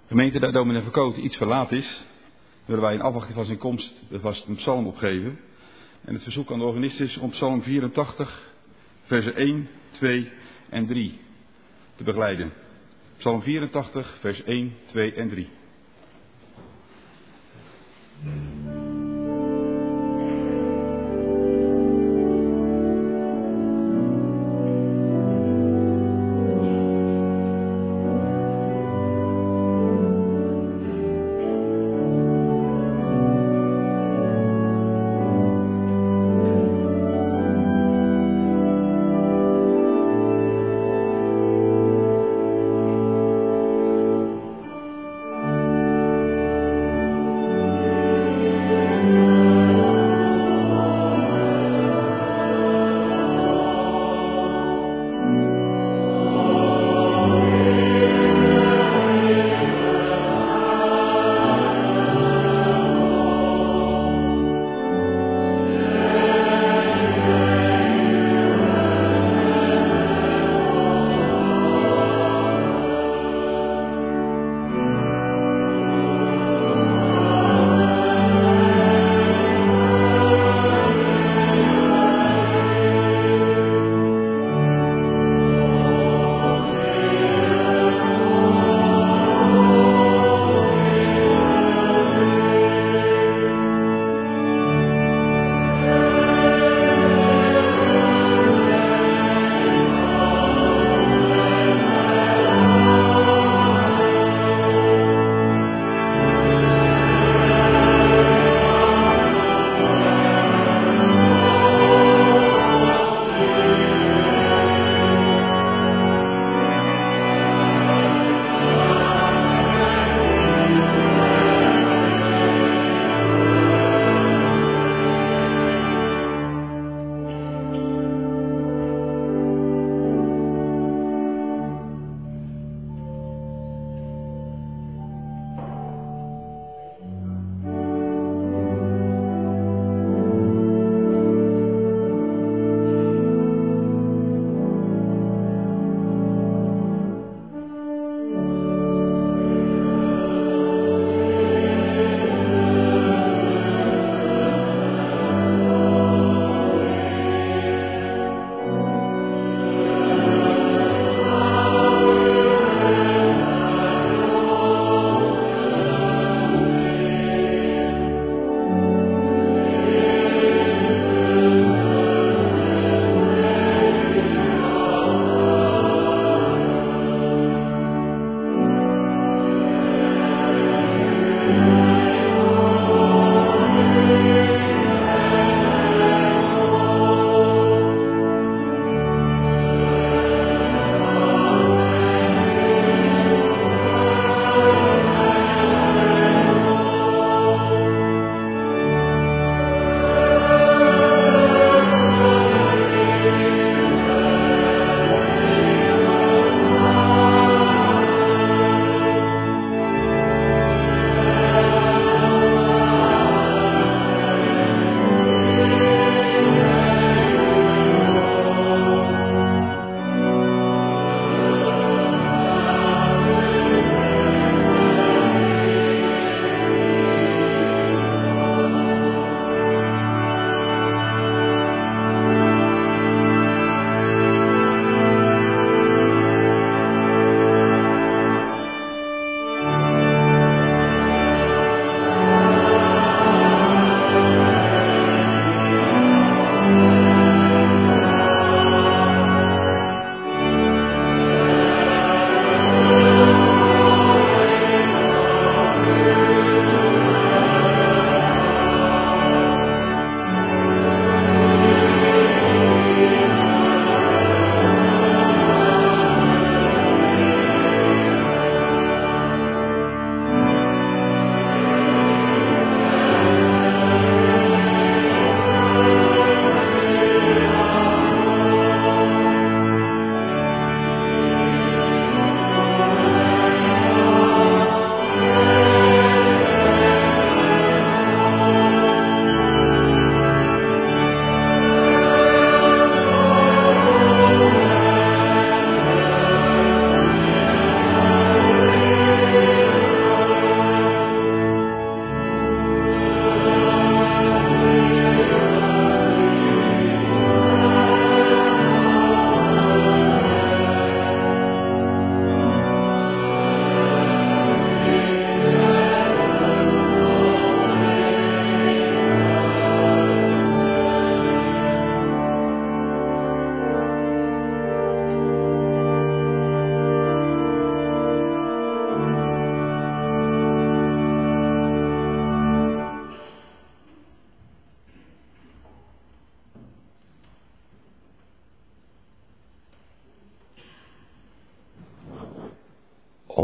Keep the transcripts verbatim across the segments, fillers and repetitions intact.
Gemeente, dat dominee Verkoten iets verlaat is, willen wij in afwachting van zijn komst vast een psalm opgeven. En het verzoek aan de organist is om psalm vierentachtig, versen één, twee en drie te begeleiden. Psalm vierentachtig, vers één, twee en drie. Thank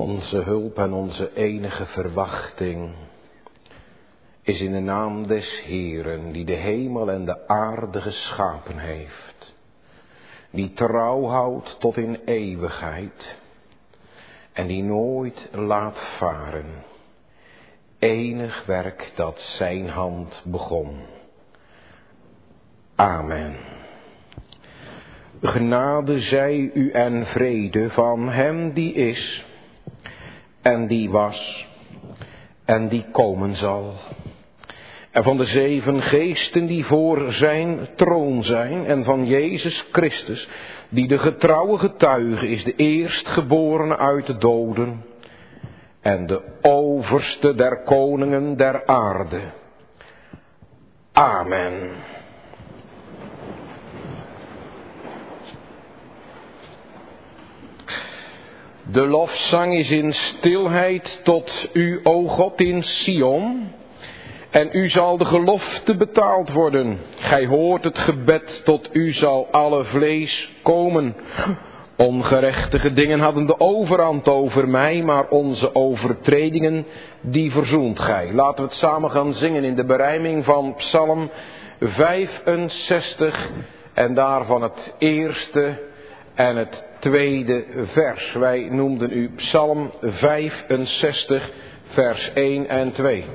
Onze hulp en onze enige verwachting is in de naam des Heeren, die de hemel en de aarde geschapen heeft, die trouw houdt tot in eeuwigheid en die nooit laat varen. Enig werk dat zijn hand begon. Amen. Genade zij u en vrede van hem die is en die was en die komen zal. En van de zeven geesten die voor zijn troon zijn en van Jezus Christus, die de getrouwe getuige is, de eerstgeborene uit de doden en de overste der koningen der aarde. Amen. De lofzang is in stilheid tot u, o God, in Sion. En u zal de gelofte betaald worden. Gij hoort het gebed, tot u zal alle vlees komen. Ongerechtige dingen hadden de overhand over mij, maar onze overtredingen, die verzoent gij. Laten we het samen gaan zingen in de berijming van Psalm vijfenzestig en daarvan het eerste en het tweede vers. Wij noemden u Psalm vijfenzestig, vers één en twee.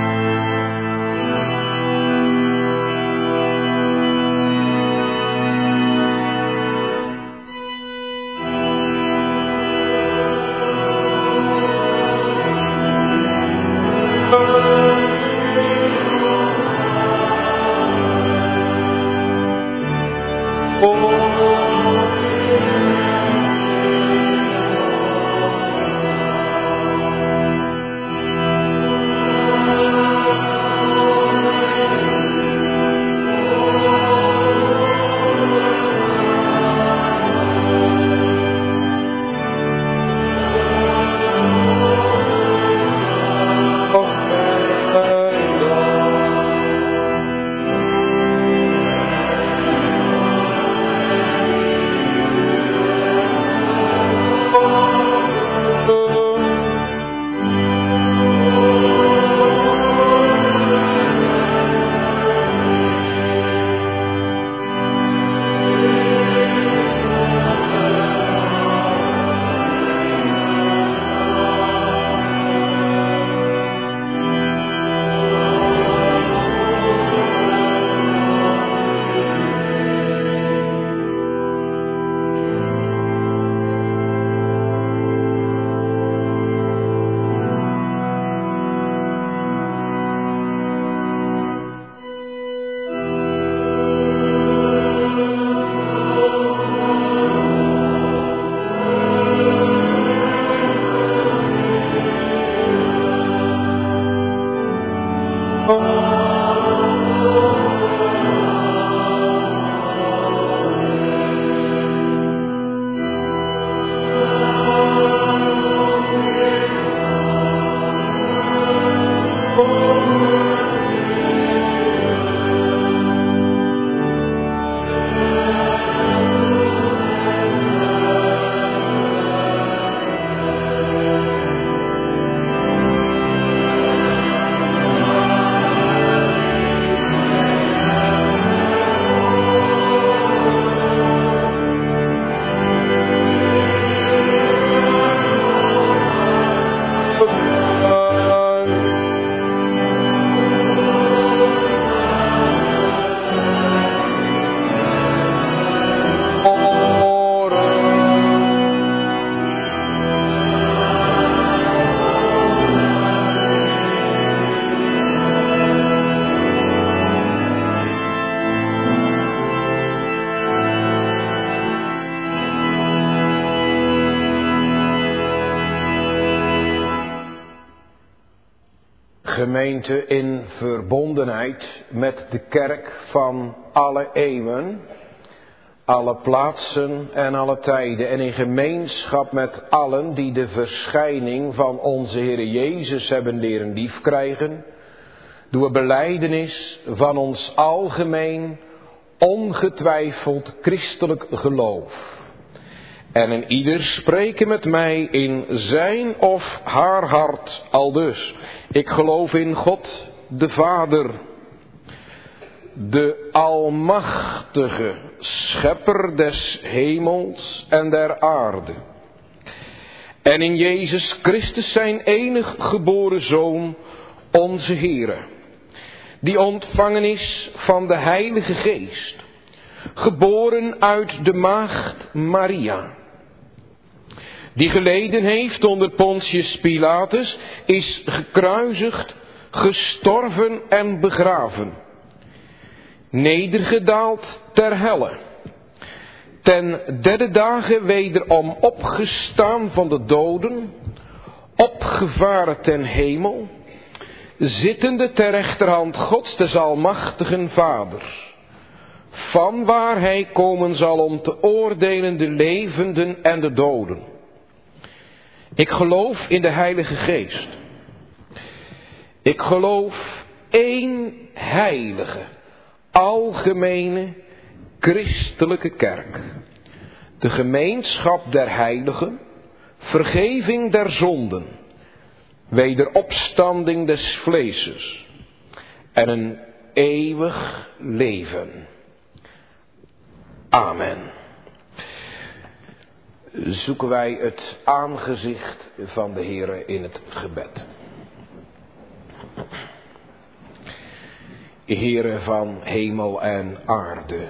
Amen. gemeente in verbondenheid met de kerk van alle eeuwen, alle plaatsen en alle tijden en in gemeenschap met allen die de verschijning van onze Heer Jezus hebben leren liefkrijgen, doen we belijdenis van ons algemeen, ongetwijfeld christelijk geloof. En een ieder spreken met mij in zijn of haar hart aldus: ik geloof in God, de Vader, de almachtige schepper des hemels en der aarde. En in Jezus Christus zijn enig geboren Zoon, onze Heere, die ontvangen is van de Heilige Geest, geboren uit de maagd Maria, die geleden heeft onder Pontius Pilatus, is gekruisigd, gestorven en begraven, nedergedaald ter helle, ten derde dagen wederom opgestaan van de doden, opgevaren ten hemel, zittende ter rechterhand Gods des almachtigen Vaders, van waar hij komen zal om te oordelen de levenden en de doden. Ik geloof in de Heilige Geest. Ik geloof één heilige, algemene, christelijke kerk. De gemeenschap der heiligen, vergeving der zonden, wederopstanding des vleeses en een eeuwig leven. Amen. Zoeken wij het aangezicht van de Heere in het gebed. Heere van hemel en aarde,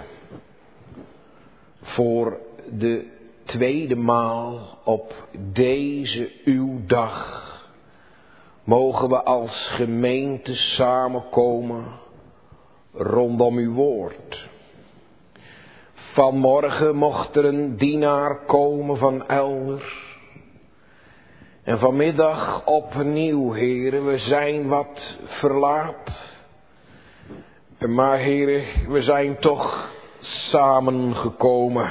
voor de tweede maal op deze uw dag mogen we als gemeente samenkomen rondom uw woord. Vanmorgen mocht er een dienaar komen van elders. En vanmiddag opnieuw, Heere, we zijn wat verlaat. Maar Heere, we zijn toch samengekomen.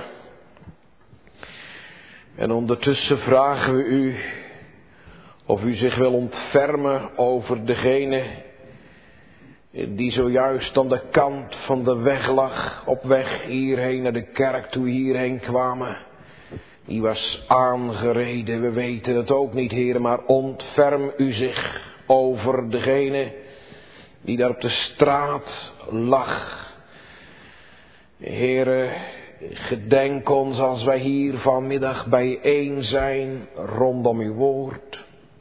En ondertussen vragen we u of u zich wil ontfermen over degene die zojuist aan de kant van de weg lag, op weg hierheen naar de kerk toe hierheen kwamen. Die was aangereden, we weten het ook niet, Heere, maar ontferm u zich over degene die daar op de straat lag. Heere, gedenk ons als wij hier vanmiddag bijeen zijn rondom uw woord.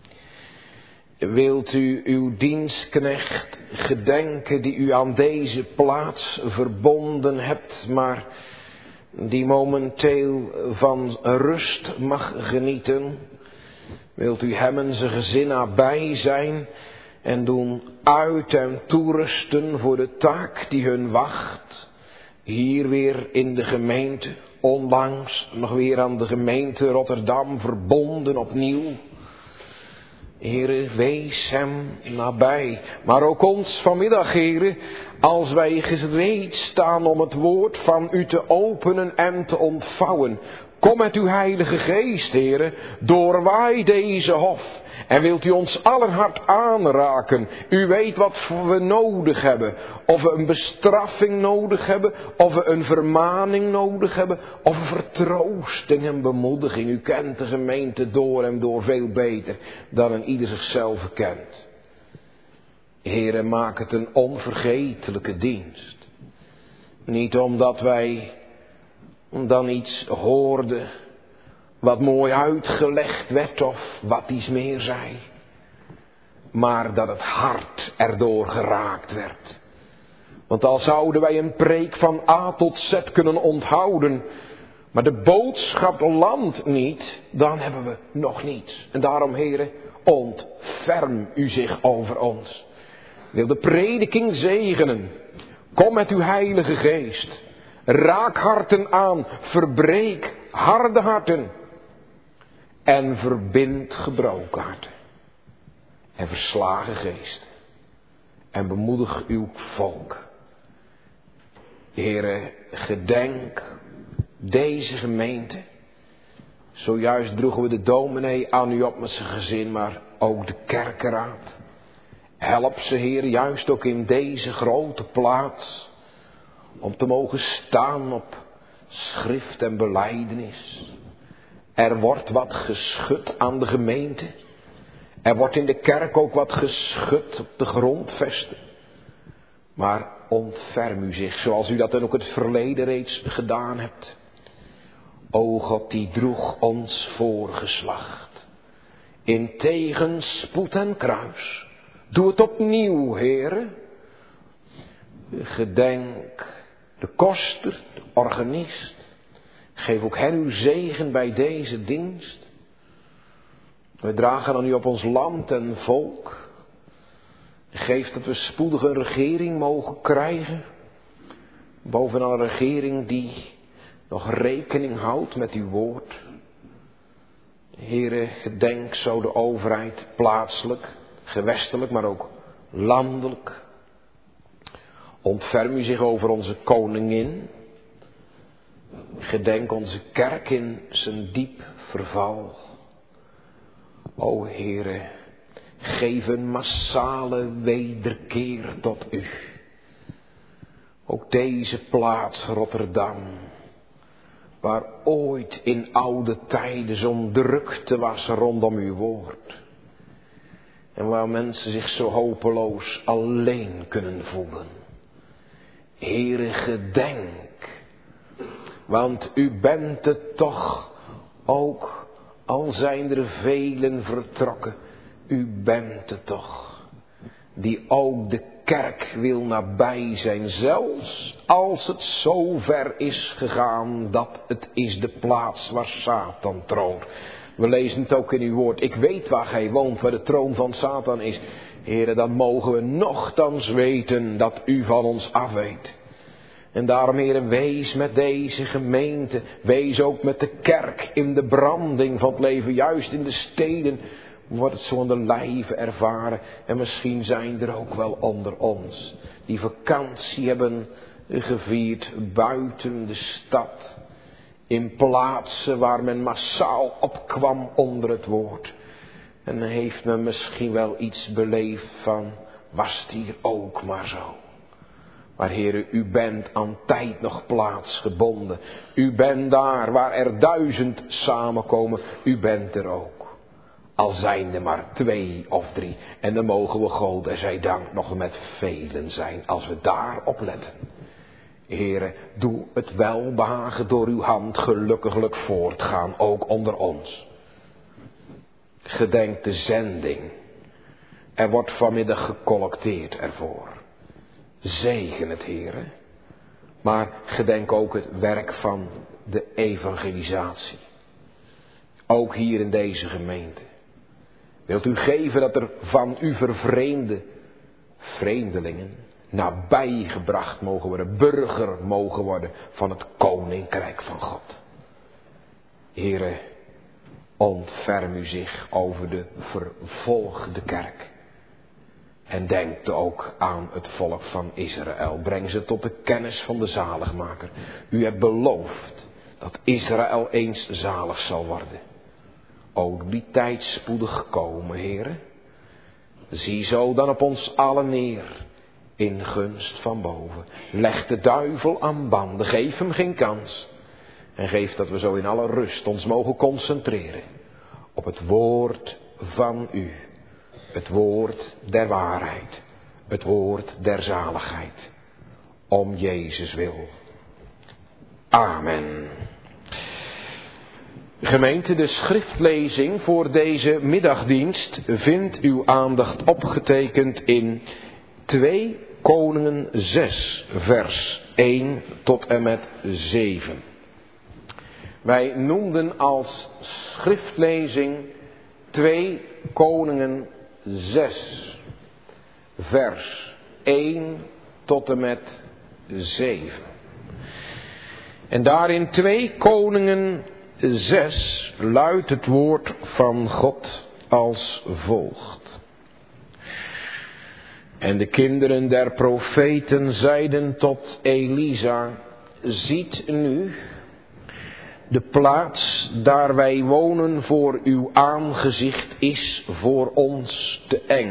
Wilt u uw dienstknecht gedenken die u aan deze plaats verbonden hebt, maar die momenteel van rust mag genieten. Wilt u hem en zijn gezin nabij zijn en doen uit- en toerusten voor de taak die hun wacht. Hier weer in de gemeente, onlangs nog weer aan de gemeente Rotterdam verbonden opnieuw. Heere, wees hem nabij. Maar ook ons vanmiddag, Heere, als wij gereed staan om het woord van u te openen en te ontvouwen. Kom met uw Heilige Geest, Heere, doorwaai deze hof. En wilt u ons aller hart aanraken. U weet wat we nodig hebben. Of we een bestraffing nodig hebben. Of we een vermaning nodig hebben. Of een vertroosting en bemoediging. U kent de gemeente door en door veel beter dan een ieder zichzelf kent. Heere, maak het een onvergetelijke dienst. Niet omdat wij dan iets hoorden wat mooi uitgelegd werd of wat iets meer zei. Maar dat het hart erdoor geraakt werd. Want al zouden wij een preek van A tot Z kunnen onthouden, maar de boodschap landt niet, dan hebben we nog niets. En daarom, Heere, ontferm u zich over ons. Wil de prediking zegenen. Kom met uw Heilige Geest. Raak harten aan, verbreek harde harten. En verbind gebroken harten. En verslagen geesten. en bemoedig uw volk. Heere, gedenk deze gemeente. Zojuist droegen we de dominee aan u op met zijn gezin, maar ook de kerkenraad. Help ze, Heer, juist ook in deze grote plaats, om te mogen staan op schrift en belijdenis. Er wordt wat geschud aan de gemeente. Er wordt in de kerk ook wat geschud op de grondvesten. Maar ontferm u zich, zoals u dat in ook het verleden reeds gedaan hebt. O God, die droeg ons voorgeslacht in tegenspoed en kruis. Doe het opnieuw, Heere. Gedenk de koster, de organist. Geef ook hen uw zegen bij deze dienst. We dragen aan u op ons land en volk. Geef dat we spoedig een regering mogen krijgen. Bovenal een regering die nog rekening houdt met uw woord. Heere, gedenk zo de overheid plaatselijk, gewestelijk, maar ook landelijk. Ontferm u zich over onze koningin. Gedenk onze kerk in zijn diep verval. O Heere, geef een massale wederkeer tot u. Ook deze plaats Rotterdam, waar ooit in oude tijden zo'n drukte was rondom uw woord. En waar mensen zich zo hopeloos alleen kunnen voelen. Heere, gedenk, want u bent het toch, ook al zijn er velen vertrokken, u bent het toch, die ook de kerk wil nabij zijn, zelfs als het zo ver is gegaan dat het is de plaats waar Satan troont. We lezen het ook in uw woord. Ik weet waar gij woont, waar de troon van Satan is. Heere, dan mogen we nochtans weten dat u van ons afweet. En daarom, Heere, wees met deze gemeente, wees ook met de kerk in de branding van het leven, juist in de steden. Wordt het zo aan de lijve ervaren. En misschien zijn er ook wel onder ons die vakantie hebben gevierd buiten de stad. In plaatsen waar men massaal opkwam onder het woord. En dan heeft men misschien wel iets beleefd van, was het hier ook maar zo. Maar Heere, u bent aan tijd nog plaatsgebonden. U bent daar waar er duizend samenkomen. U bent er ook. Al zijn er maar twee of drie. En dan mogen we God en zij dank nog met velen zijn als we daarop letten. Heere, doe het welbehagen door uw hand gelukkiglijk voortgaan, ook onder ons. Gedenk de zending. Er wordt vanmiddag gecollecteerd ervoor. Zegen het, Heere. Maar gedenk ook het werk van de evangelisatie. Ook hier in deze gemeente. Wilt u geven dat er van u vervreemde vreemdelingen nabijgebracht mogen worden, burger mogen worden van het koninkrijk van God. Heere, ontferm u zich over de vervolgde kerk. En denk ook aan het volk van Israël. Breng ze tot de kennis van de zaligmaker. U hebt beloofd dat Israël eens zalig zal worden. Ook die tijd spoedig komen, Heere. Zie zo dan op ons allen neer. In gunst van boven. Leg de duivel aan banden. Geef hem geen kans. En geef dat we zo in alle rust ons mogen concentreren. Op het woord van u. Het woord der waarheid. Het woord der zaligheid. Om Jezus wil. Amen. Gemeente, de schriftlezing voor deze middagdienst vindt uw aandacht opgetekend in twee Koningen zes, vers één tot en met zeven. Wij noemden als schriftlezing twee Koningen zes, vers één tot en met zeven. En daarin twee Koningen zes luidt het woord van God als volgt. En de kinderen der profeten zeiden tot Elisa, ziet nu, de plaats daar wij wonen voor uw aangezicht is voor ons te eng.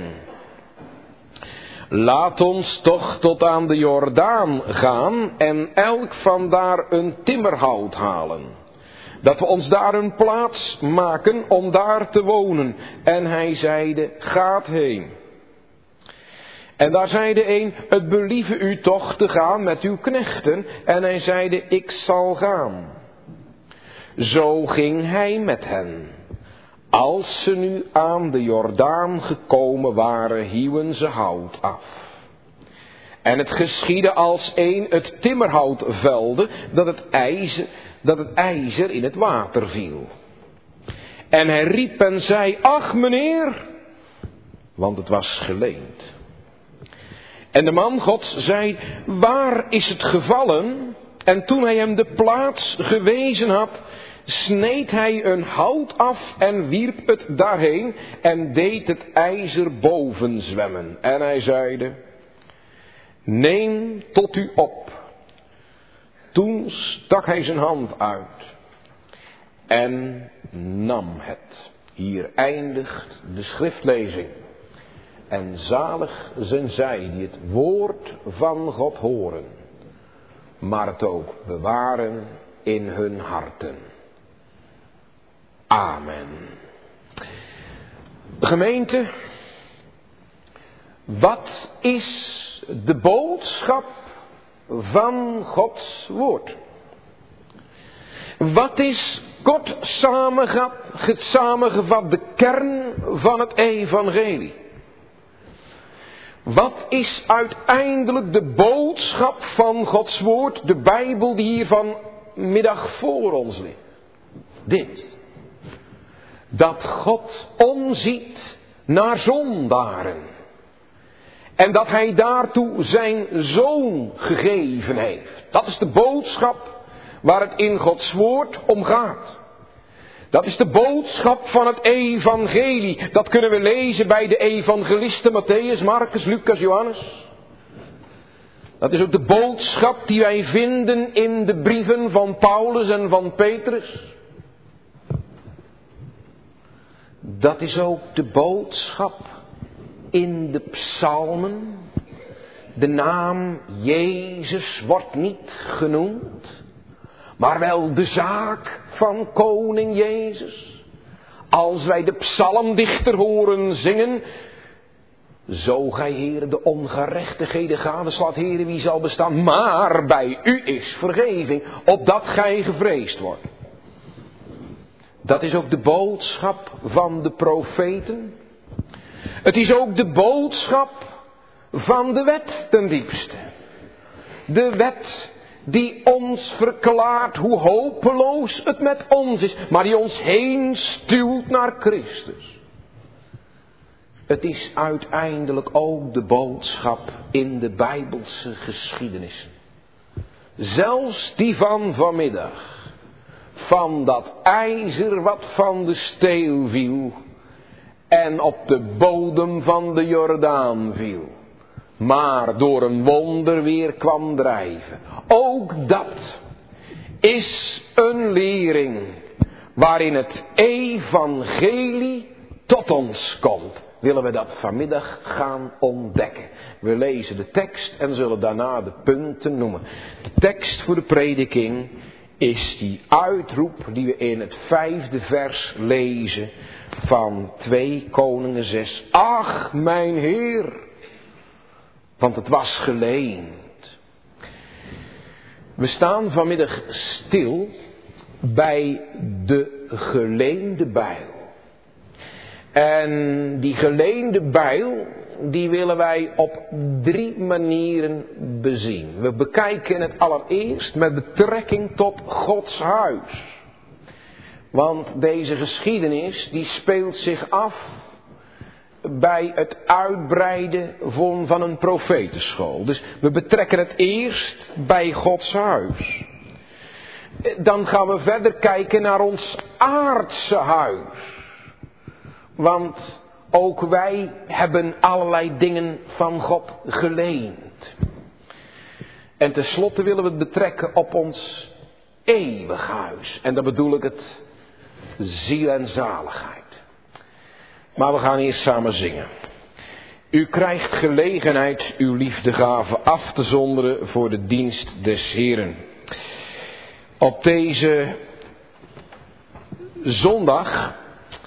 Laat ons toch tot aan de Jordaan gaan en elk vandaar een timmerhout halen. Dat we ons daar een plaats maken om daar te wonen. En hij zeide, gaat heen. En daar zeide een, het believe u toch te gaan met uw knechten. En hij zeide, ik zal gaan. Zo ging hij met hen. Als ze nu aan de Jordaan gekomen waren, hieuwen ze hout af. En het geschiedde als een het timmerhout velde, dat het ijzer, dat het ijzer in het water viel. En hij riep en zei, ach meneer, want het was geleend. En de man Gods zei, waar is het gevallen? En toen hij hem de plaats gewezen had, sneed hij een hout af en wierp het daarheen en deed het ijzer boven zwemmen. En hij zeide, neem tot u op. Toen stak hij zijn hand uit en nam het. Hier eindigt de schriftlezing. En zalig zijn zij die het woord van God horen, maar het ook bewaren in hun harten. Amen. Gemeente, wat is de boodschap van Gods woord? Wat is kort samengevat, samengevat de kern van het evangelie? Wat is uiteindelijk de boodschap van Gods woord, de Bijbel die hier vanmiddag voor ons ligt? Dit. Dat God omziet naar zondaren. En dat hij daartoe zijn zoon gegeven heeft. Dat is de boodschap waar het in Gods woord om gaat. Dat is de boodschap van het evangelie. Dat kunnen we lezen bij de evangelisten Mattheüs, Marcus, Lucas, Johannes. Dat is ook de boodschap die wij vinden in de brieven van Paulus en van Petrus. Dat is ook de boodschap in de psalmen. De naam Jezus wordt niet genoemd, maar wel de zaak van koning Jezus. Als wij de psalmdichter horen zingen, zo gij Heere de ongerechtigheden gadeslaat, Heere wie zal bestaan, maar bij u is vergeving, opdat gij gevreesd wordt. Dat is ook de boodschap van de profeten. Het is ook de boodschap van de wet ten diepste. De wet die ons verklaart hoe hopeloos het met ons is, maar die ons heen stuwt naar Christus. Het is uiteindelijk ook de boodschap in de Bijbelse geschiedenissen. Zelfs die van vanmiddag. Van dat ijzer wat van de steel viel en op de bodem van de Jordaan viel, maar door een wonder weer kwam drijven. Ook dat is een lering waarin het evangelie tot ons komt. Willen we dat vanmiddag gaan ontdekken. We lezen de tekst en zullen daarna de punten noemen. De tekst voor de prediking is die uitroep die we in het vijfde vers lezen van twee Koningen zes. Ach, mijn Heer, want het was geleend. We staan vanmiddag stil bij de geleende bijl. En die geleende bijl, die willen wij op drie manieren bezien. We bekijken het allereerst met betrekking tot Gods huis. Want deze geschiedenis die speelt zich af bij het uitbreiden van, van een profetenschool. Dus we betrekken het eerst bij Gods huis. Dan gaan we verder kijken naar ons aardse huis. Want ook wij hebben allerlei dingen van God geleend. En tenslotte willen we het betrekken op ons eeuwig huis. En dan bedoel ik het ziel en zaligheid. Maar we gaan eerst samen zingen. U krijgt gelegenheid uw liefdegave af te zonderen voor de dienst des Heren. Op deze zondag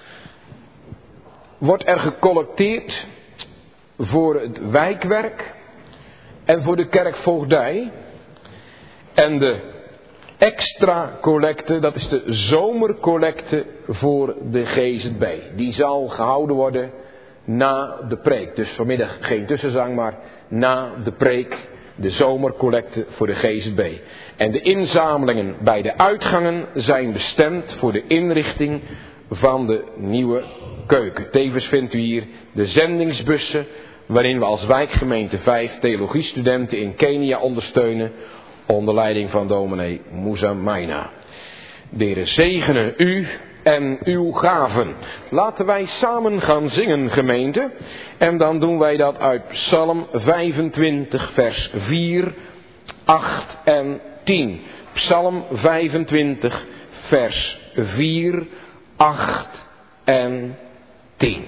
wordt er gecollecteerd voor het wijkwerk en voor de kerkvoogdij. En de extra collecte, dat is de zomercollecte voor de G Z B. Die zal gehouden worden na de preek. Dus vanmiddag geen tussenzang, maar na de preek de zomercollecte voor de G Z B. En de inzamelingen bij de uitgangen zijn bestemd voor de inrichting van de nieuwe keuken. Tevens vindt u hier de zendingsbussen waarin we als wijkgemeente vijf theologiestudenten in Kenia ondersteunen onder leiding van dominee Musa Maina. De Heere zegene u en uw gaven. Laten wij samen gaan zingen, gemeente. En dan doen wij dat uit Psalm vijfentwintig vers vier, acht en tien. Psalm vijfentwintig vers vier, acht en tien.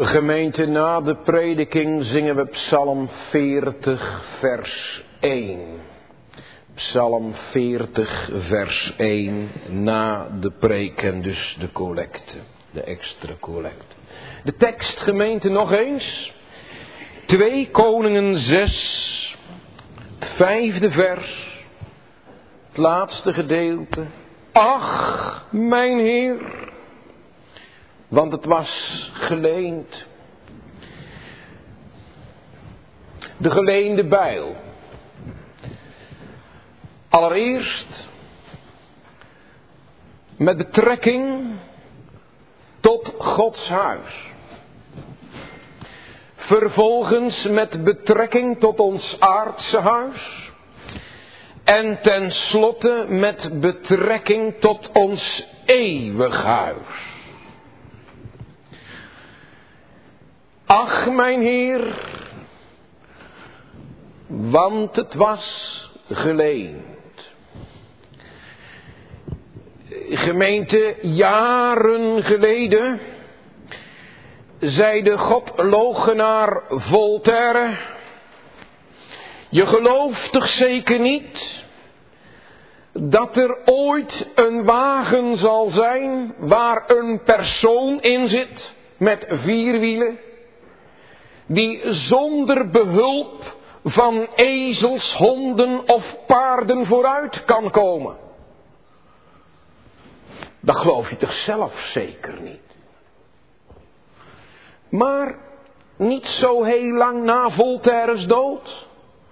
Gemeente, na de prediking zingen we Psalm veertig vers één. Psalm veertig vers één na de preek en dus de collecte, de extra collecte. De tekst, gemeente, nog eens. twee Koningen zes, het vijfde vers, het laatste gedeelte. Ach, mijn Heer, want het was geleend. De geleende bijl. Allereerst met betrekking tot Gods huis. Vervolgens met betrekking tot ons aardse huis. En tenslotte met betrekking tot ons eeuwig huis. Ach, mijn Heer, want het was geleend. Gemeente, jaren geleden zei de godloochenaar Voltaire: je gelooft toch zeker niet dat er ooit een wagen zal zijn waar een persoon in zit met vier wielen, die zonder behulp van ezels, honden of paarden vooruit kan komen? Dat geloof je toch zelf zeker niet? Maar niet zo heel lang na Voltaire's dood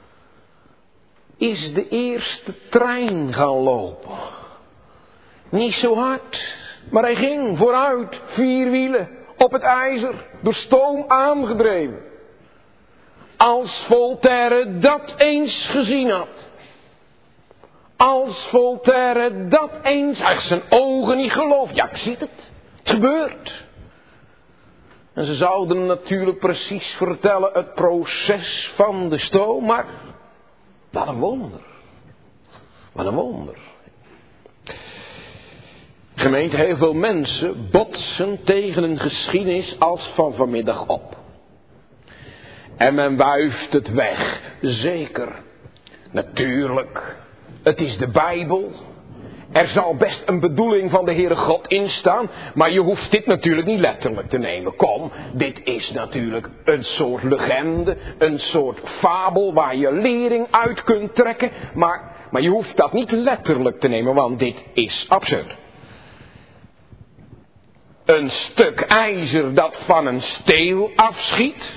is de eerste trein gaan lopen. Niet zo hard, maar hij ging vooruit, vier wielen, op het ijzer, door stoom aangedreven. Als Voltaire dat eens gezien had. Als Voltaire dat eens, hij zijn ogen niet geloofd. Ja, ik zie het. Het gebeurt. En ze zouden hem natuurlijk precies vertellen het proces van de stoom. Maar wat een wonder. Wat een wonder. Gemeente, heel veel mensen botsen tegen een geschiedenis als van vanmiddag op. En men wuift het weg. Zeker. Natuurlijk. Het is de Bijbel. Er zal best een bedoeling van de Heere God in staan. Maar je hoeft dit natuurlijk niet letterlijk te nemen. Kom, dit is natuurlijk een soort legende. Een soort fabel waar je lering uit kunt trekken. Maar, maar je hoeft dat niet letterlijk te nemen, want dit is absurd. Een stuk ijzer dat van een steel afschiet,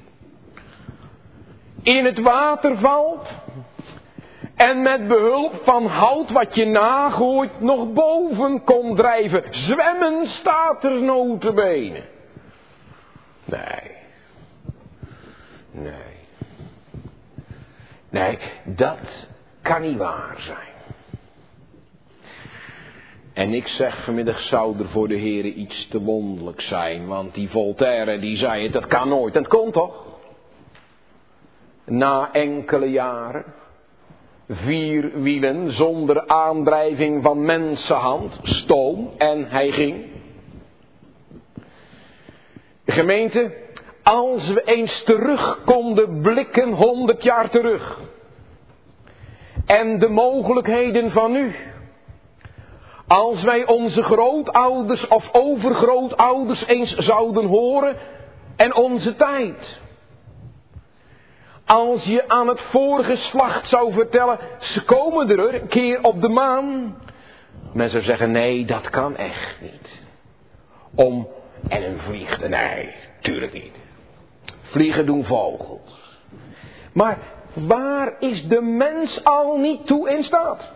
in het water valt en met behulp van hout wat je nagooit nog boven komt drijven. Zwemmen staat er nota bene. Nee. Nee. Nee, dat kan niet waar zijn. En ik zeg vanmiddag, zou er voor de Heere iets te wonderlijk zijn. Want die Voltaire die zei het, dat kan nooit. En het kon toch? Na enkele jaren, vier wielen zonder aandrijving van mensenhand, stoom, en hij ging. Gemeente, als we eens terug konden blikken, honderd jaar terug, en de mogelijkheden van nu, als wij onze grootouders of overgrootouders eens zouden horen en onze tijd. Als je aan het voorgeslacht zou vertellen, ze komen er een keer op de maan. Men zou zeggen, nee, dat kan echt niet. Om, en een vliegt, nee, tuurlijk niet. Vliegen doen vogels. Maar waar is de mens al niet toe in staat?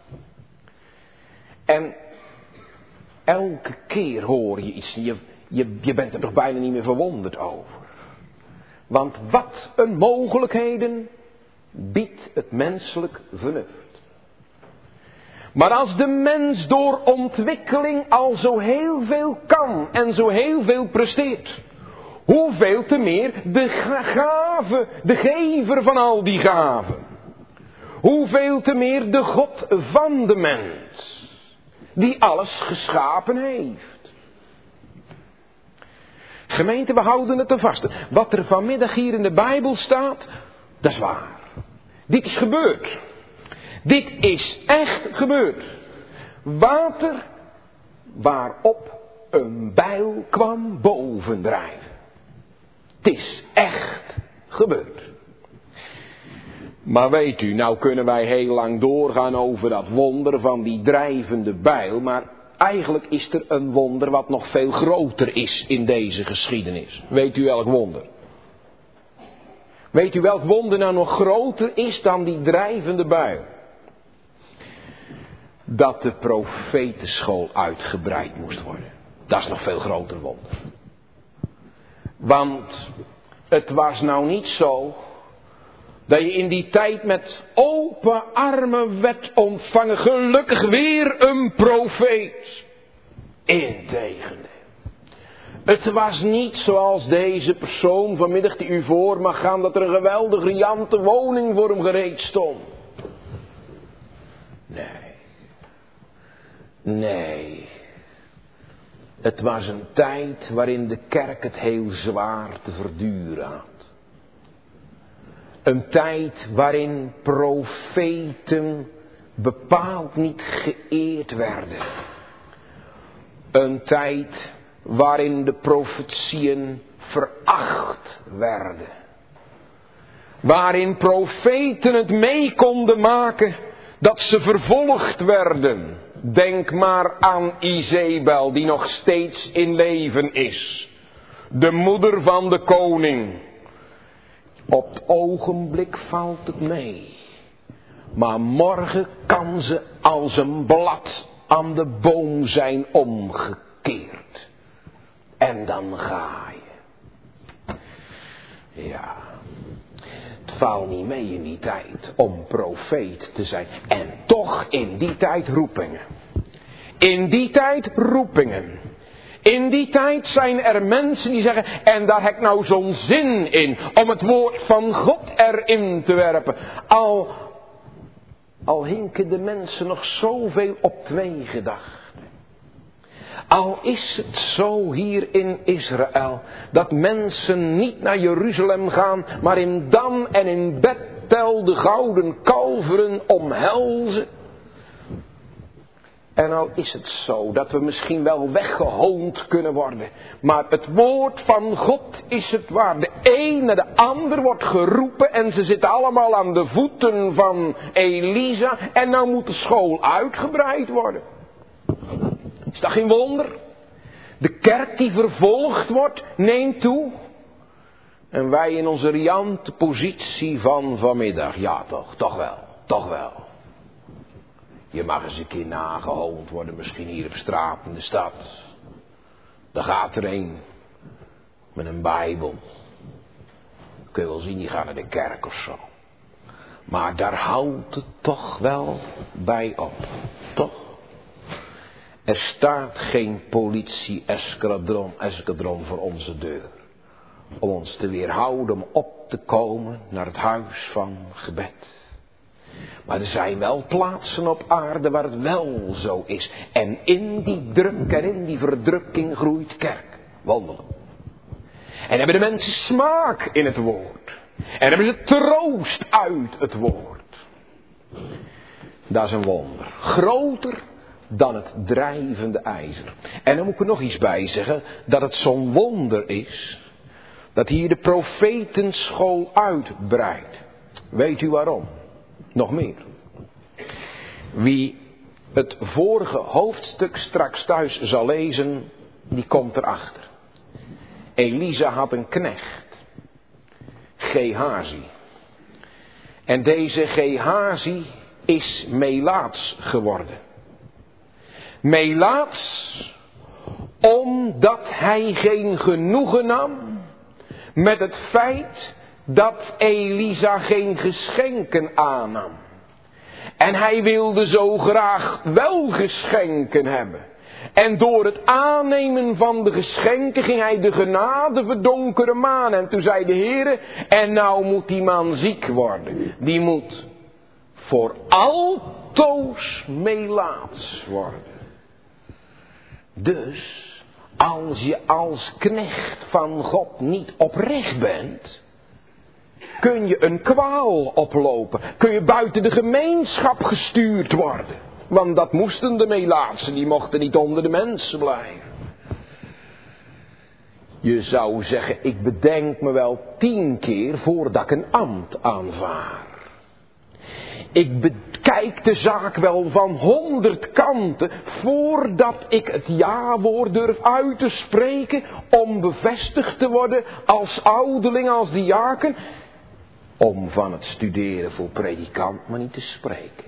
En elke keer hoor je iets, je, je, je bent er toch bijna niet meer verwonderd over. Want wat een mogelijkheden biedt het menselijk vernuft. Maar als de mens door ontwikkeling al zo heel veel kan en zo heel veel presteert, hoeveel te meer de gave, de gever van al die gaven. Hoeveel te meer de God van de mens, die alles geschapen heeft. Gemeente, we houden het te vasten. Wat er vanmiddag hier in de Bijbel staat, dat is waar. Dit is gebeurd. Dit is echt gebeurd. Water waarop een bijl kwam bovendrijven. Het is echt gebeurd. Maar weet u, nou kunnen wij heel lang doorgaan over dat wonder van die drijvende bijl. Maar eigenlijk is er een wonder wat nog veel groter is in deze geschiedenis. Weet u welk wonder? Weet u welk wonder nou nog groter is dan die drijvende bijl? Dat de profetenschool uitgebreid moest worden. Dat is nog veel groter wonder. Want het was nou niet zo dat je in die tijd met open armen werd ontvangen. Gelukkig weer een profeet. Integendeel. Het was niet zoals deze persoon vanmiddag die u voor mag gaan, dat er een geweldig riante woning voor hem gereed stond. Nee. Nee. Het was een tijd waarin de kerk het heel zwaar te verduren had. Een tijd waarin profeten bepaald niet geëerd werden. Een tijd waarin de profetieën veracht werden. Waarin profeten het mee konden maken dat ze vervolgd werden. Denk maar aan Izebel, die nog steeds in leven is. De moeder van de koning. Op het ogenblik valt het mee. Maar morgen kan ze als een blad aan de boom zijn omgekeerd. En dan ga je. Ja. Het valt niet mee in die tijd om profeet te zijn. En toch in die tijd roepingen. In die tijd roepingen. In die tijd zijn er mensen die zeggen, en daar heb ik nou zo'n zin in, om het woord van God erin te werpen. Al, al hinken de mensen nog zoveel op twee gedachten. Al is het zo hier in Israël, dat mensen niet naar Jeruzalem gaan, maar in Dan en in Bethel de gouden kalveren omhelzen. En al is het zo dat we misschien wel weggehoond kunnen worden. Maar het woord van God is het waar. De een naar de ander wordt geroepen en ze zitten allemaal aan de voeten van Elisa. En nou moet de school uitgebreid worden. Is dat geen wonder? De kerk die vervolgd wordt, neemt toe. En wij in onze riante positie van vanmiddag. Ja toch, toch wel, toch wel. Je mag eens een keer nagehoond worden, misschien hier op straat in de stad. Daar gaat er een met een Bijbel. Kun je wel zien, die gaat naar de kerk of zo. Maar daar houdt het toch wel bij op. Toch? Er staat geen politie-eskadron eskadron voor onze deur. Om ons te weerhouden om op te komen naar het huis van gebed. Maar er zijn wel plaatsen op aarde waar het wel zo is. En in die druk en in die verdrukking groeit kerk. Wonderlijk. En hebben de mensen smaak in het woord. En hebben ze troost uit het woord. Dat is een wonder. Groter dan het drijvende ijzer. En dan moet ik er nog iets bij zeggen. Dat het zo'n wonder is. Dat hier de profetenschool uitbreidt. Weet u waarom? Nog meer. Wie het vorige hoofdstuk straks thuis zal lezen, die komt erachter. Elisa had een knecht. Gehazi. En deze Gehazi is melaats geworden. Melaats omdat hij geen genoegen nam met het feit dat Elisa geen geschenken aannam. En hij wilde zo graag wel geschenken hebben. En door het aannemen van de geschenken ging hij de genade verdonkeren maan. En toen zei de Heere, en nou moet die man ziek worden. Die moet voor altoos melaats worden. Dus, Als je als knecht van God niet oprecht bent, kun je een kwaal oplopen. Kun je buiten de gemeenschap gestuurd worden. Want dat moesten de Melaatsen, die mochten niet onder de mensen blijven. Je zou zeggen, ik bedenk me wel tien keer voordat ik een ambt aanvaar. Ik bekijk de zaak wel van honderd kanten voordat ik het ja-woord durf uit te spreken om bevestigd te worden als ouderling, als diaken. Om van het studeren voor predikant maar niet te spreken.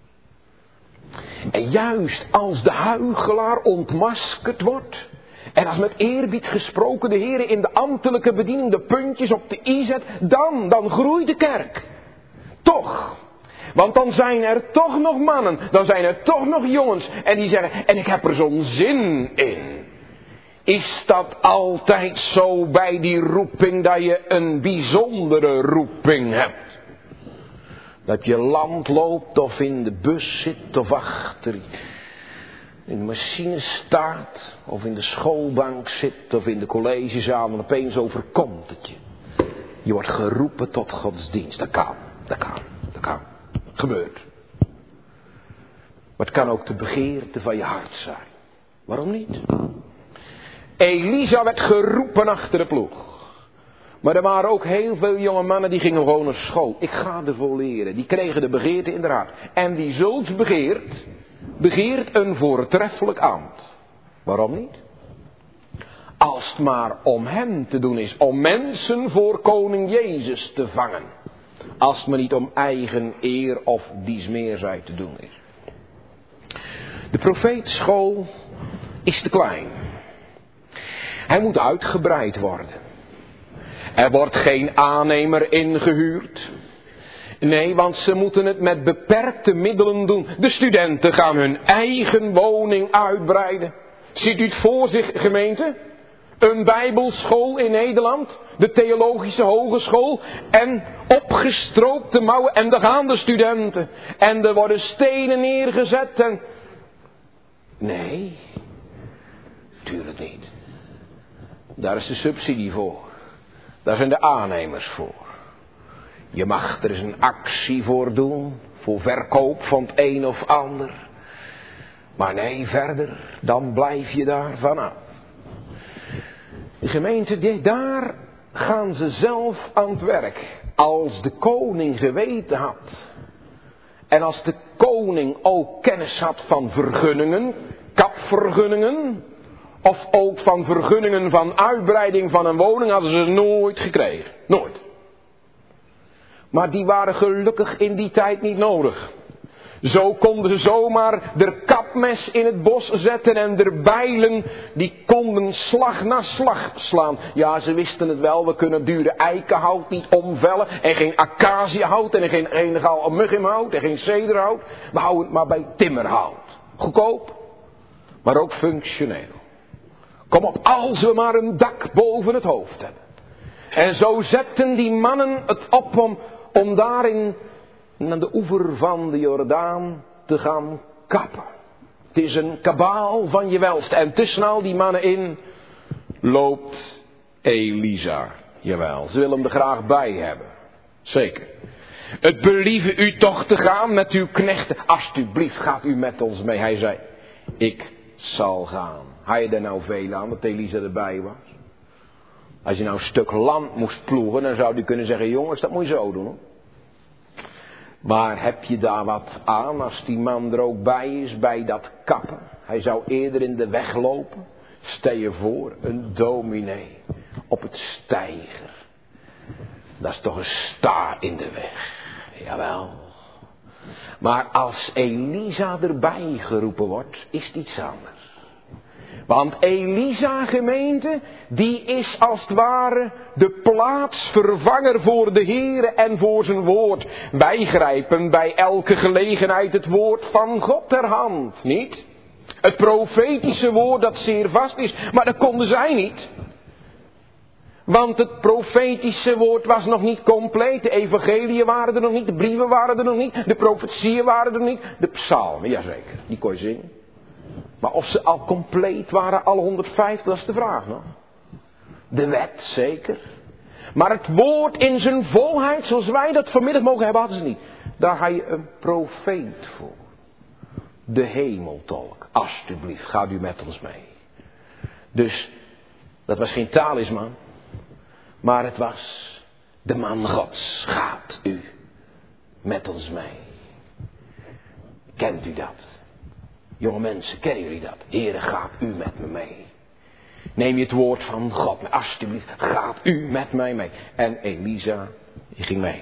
En juist als de huichelaar ontmaskerd wordt, en als met eerbied gesproken de Heer in de ambtelijke bediening de puntjes op de i zet, dan, dan groeit de kerk. Toch. Want dan zijn er toch nog mannen, dan zijn er toch nog jongens, en die zeggen, en ik heb er zo'n zin in. Is dat altijd zo bij die roeping dat je een bijzondere roeping hebt? Dat je land loopt of in de bus zit of achter in de machine staat of in de schoolbank zit of in de collegezaal en opeens overkomt het je. Je wordt geroepen tot godsdienst. Dat kan, dat kan, dat kan. Gebeurt. Maar het kan ook de begeerte van je hart zijn. Waarom niet? Elisa werd geroepen achter de ploeg. Maar er waren ook heel veel jonge mannen die gingen gewoon naar school. Ik ga ervoor leren. Die kregen de begeerte in de hart. En wie zulks begeert, begeert een voortreffelijk ambt. Waarom niet? Als het maar om hem te doen is. Om mensen voor koning Jezus te vangen. Als het maar niet om eigen eer of dies meer zij te doen is. De profeetschool is te klein. Hij moet uitgebreid worden. Er wordt geen aannemer ingehuurd. Nee, want ze moeten het met beperkte middelen doen. De studenten gaan hun eigen woning uitbreiden. Ziet u het voor zich, gemeente? Een bijbelschool in Nederland. De theologische hogeschool. En opgestroopte mouwen. En daar gaan de studenten. En er worden stenen neergezet. En... Nee. Tuurlijk niet. Daar is de subsidie voor. Daar zijn de aannemers voor. Je mag er eens een actie voor doen. Voor verkoop van het een of ander. Maar nee, verder. Dan blijf je daar vanaf. De gemeente, daar gaan ze zelf aan het werk. Als de koning geweten had. En als de koning ook kennis had van vergunningen. Kapvergunningen. Of ook van vergunningen van uitbreiding van een woning hadden ze nooit gekregen. Nooit. Maar die waren gelukkig in die tijd niet nodig. Zo konden ze zomaar der kapmes in het bos zetten en der bijlen, die konden slag na slag slaan. Ja, ze wisten het wel, we kunnen dure eikenhout niet omvellen en geen acaciahout en geen enig muggenhout en geen cederhout. We houden het maar bij timmerhout. Goedkoop, maar ook functioneel. Kom op, als we maar een dak boven het hoofd hebben. En zo zetten die mannen het op om, om daarin aan de oever van de Jordaan te gaan kappen. Het is een kabaal van je welste. En tussen al die mannen in loopt Elisa. Jawel, ze willen hem er graag bij hebben. Zeker. Het believen u toch te gaan met uw knechten. Alsjeblieft, gaat u met ons mee. Hij zei, ik zal gaan. Had je er nou veel aan dat Elisa erbij was? Als je nou een stuk land moest ploegen, dan zou je kunnen zeggen, jongens, dat moet je zo doen. Hoor. Maar heb je daar wat aan als die man er ook bij is, bij dat kappen? Hij zou eerder in de weg lopen. Stel je voor, een dominee op het steiger. Dat is toch een sta in de weg. Jawel. Maar als Elisa erbij geroepen wordt, is het iets anders. Want Elisa, gemeente, die is als het ware de plaatsvervanger voor de Heere en voor zijn woord. Wij grijpen bij elke gelegenheid het woord van God ter hand, niet? Het profetische woord dat zeer vast is, maar dat konden zij niet. Want het profetische woord was nog niet compleet. De evangeliën waren er nog niet, de brieven waren er nog niet, de profetieën waren er niet. De psalmen, jazeker, die kon je zingen. Maar of ze al compleet waren, alle honderdvijftig, dat is de vraag nog. De wet, zeker. Maar het woord in zijn volheid, zoals wij dat vanmiddag mogen hebben, hadden ze niet. Daar had je een profeet voor. De hemeltolk. Alsjeblieft, gaat u met ons mee. Dus, dat was geen talisman. Maar het was de man Gods. Gaat u met ons mee. Kent u dat? Jonge mensen, kennen jullie dat? Heere, gaat u met me mee. Neem je het woord van God, alsjeblieft, gaat u met mij mee. En Elisa, die ging mee.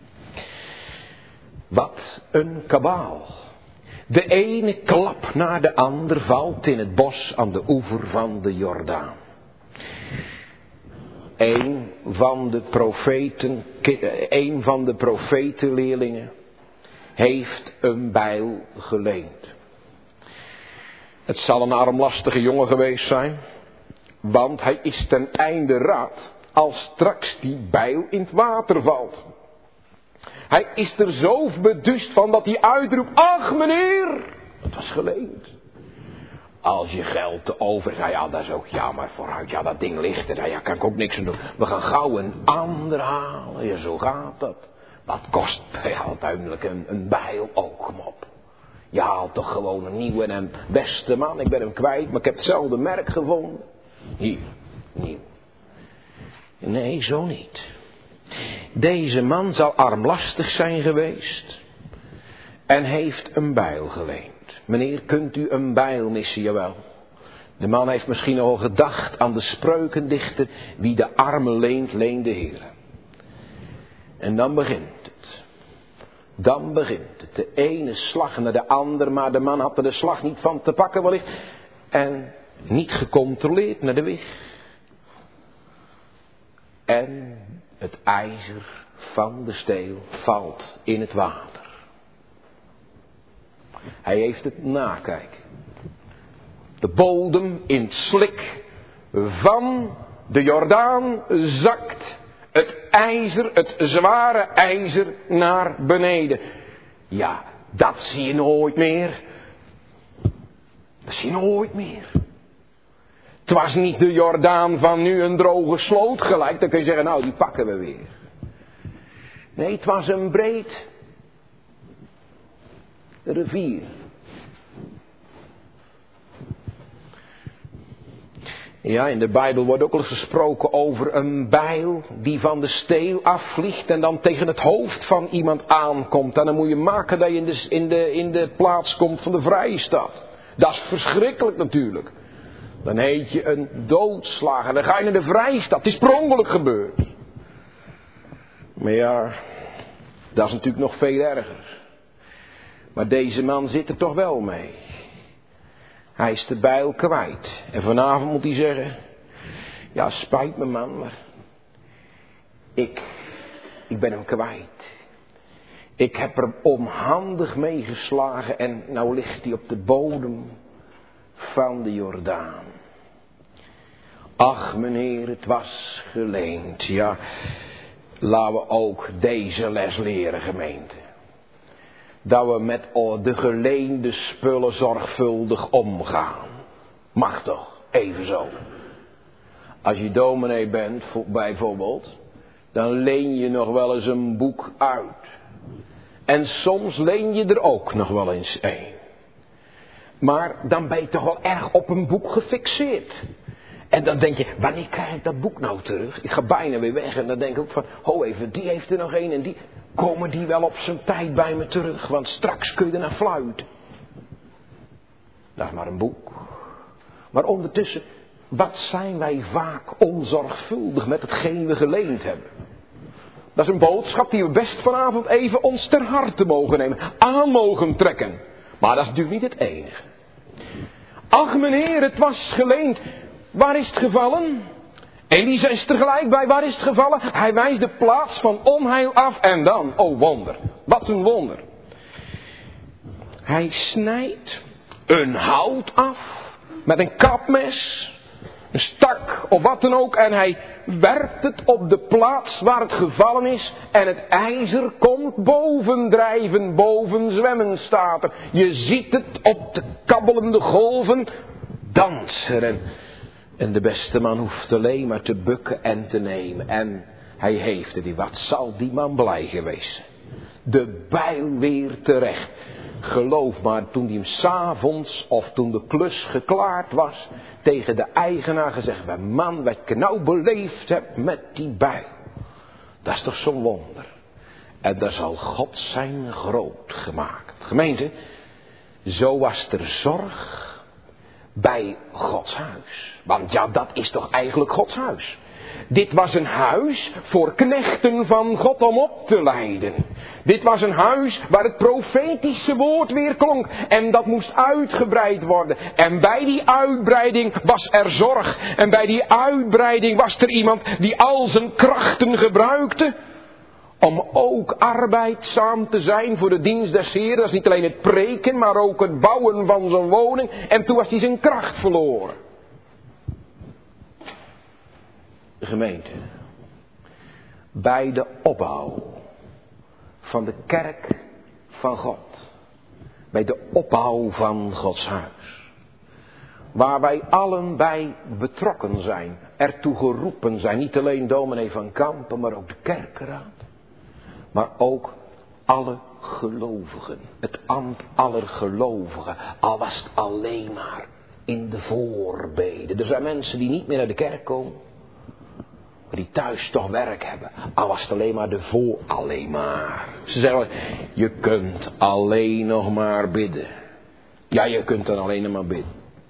Wat een kabaal. De ene klap na de ander valt in het bos aan de oever van de Jordaan. Een van de profeten, een van de profetenleerlingen heeft een bijl geleend. Het zal een armlastige jongen geweest zijn, want hij is ten einde raad als straks die bijl in het water valt. Hij is er zo beduust van dat hij uitroept, ach meneer, het was geleend. Als je geld te over is, nou ja, dat is ook jammer vooruit. Ja, dat ding ligt er, nou ja, kan ik ook niks aan doen. We gaan gauw een ander halen, ja, zo gaat dat. Wat kost ja, uiteindelijk een, een bijl ook, kom op. Je haalt toch gewoon een nieuwe en een beste man. Ik ben hem kwijt, maar ik heb hetzelfde merk gevonden. Hier, nieuw. Nee, zo niet. Deze man zal armlastig zijn geweest. En heeft een bijl geleend. Meneer, kunt u een bijl missen? Jawel. De man heeft misschien al gedacht aan de spreukendichter. Wie de armen leent, leent de Heer. En dan begint het. Dan begint het. De ene slag naar de ander. Maar de man had er de slag niet van te pakken wellicht. En niet gecontroleerd naar de weg. En het ijzer van de steel valt in het water. Hij heeft het nakijken. De bodem in het slik van de Jordaan zakt het ijzer, het zware ijzer naar beneden. Ja, dat zie je nooit meer. Dat zie je nooit meer. Het was niet de Jordaan van nu een droge sloot gelijk. Dan kun je zeggen, nou die pakken we weer. Nee, het was een breed rivier. Ja, in de Bijbel wordt ook al eens gesproken over een bijl die van de steel afvliegt en dan tegen het hoofd van iemand aankomt. En dan moet je maken dat je in de, in de, in de plaats komt van de vrije stad. Dat is verschrikkelijk natuurlijk. Dan heet je een doodslag en dan ga je naar de vrije stad. Het is per ongeluk gebeurd. Maar ja, dat is natuurlijk nog veel erger. Maar deze man zit er toch wel mee. Hij is de bijl kwijt. En vanavond moet hij zeggen, ja, spijt me man, maar ik, ik ben hem kwijt. Ik heb er onhandig mee geslagen en nou ligt hij op de bodem van de Jordaan. Ach meneer, het was geleend. Ja, laten we ook deze les leren, gemeente. Dat we met de geleende spullen zorgvuldig omgaan. Mag toch, even zo. Als je dominee bent, bijvoorbeeld, dan leen je nog wel eens een boek uit. En soms leen je er ook nog wel eens een. Maar dan ben je toch wel erg op een boek gefixeerd. En dan denk je, wanneer krijg ik dat boek nou terug? Ik ga bijna weer weg. En dan denk ik ook van, ho even, die heeft er nog een en die. Komen die wel op zijn tijd bij me terug? Want straks kun je er naar fluiten. Dat is maar een boek. Maar ondertussen, wat zijn wij vaak onzorgvuldig met hetgeen we geleend hebben. Dat is een boodschap die we best vanavond even ons ter harte mogen nemen. Aan mogen trekken. Maar dat is natuurlijk niet het enige. Ach meneer, het was geleend. Waar is het gevallen? Elisa is er gelijk bij. Waar is het gevallen? Hij wijst de plaats van onheil af. En dan, oh wonder. Wat een wonder. Hij snijdt een hout af. Met een kapmes. een stak of wat dan ook. En hij werpt het op de plaats waar het gevallen is. En het ijzer komt bovendrijven, boven zwemmen staat er. Je ziet het op de kabbelende golven dansen. En, en de beste man hoeft alleen maar te bukken en te nemen. En hij heeft het. Wat zal die man blij geweest zijn. De bijl weer terecht. Geloof maar, toen die hem 's avonds of toen de klus geklaard was, tegen de eigenaar gezegd: man, wat ik nou beleefd heb met die bijl. Dat is toch zo'n wonder. En daar zal God zijn groot gemaakt. Gemeente, zo was er zorg bij Gods huis. Want ja, dat is toch eigenlijk Gods huis. Dit was een huis voor knechten van God om op te leiden. Dit was een huis waar het profetische woord weer klonk. En dat moest uitgebreid worden. En bij die uitbreiding was er zorg. En bij die uitbreiding was er iemand die al zijn krachten gebruikte. Om ook arbeidzaam te zijn voor de dienst des Heeren. Dat is niet alleen het preken, maar ook het bouwen van zijn woning. En toen was hij zijn kracht verloren. Gemeente, bij de opbouw van de kerk van God, bij de opbouw van Gods huis, waar wij allen bij betrokken zijn, ertoe geroepen zijn, niet alleen dominee van Kampen, maar ook de kerkenraad, maar ook alle gelovigen, het ambt aller gelovigen, al was het alleen maar in de voorbeden. Er zijn mensen die niet meer naar de kerk komen, die thuis toch werk hebben. Al was het alleen maar de voor, alleen maar. Ze zeggen, je kunt alleen nog maar bidden. Ja, je kunt dan alleen nog maar bidden.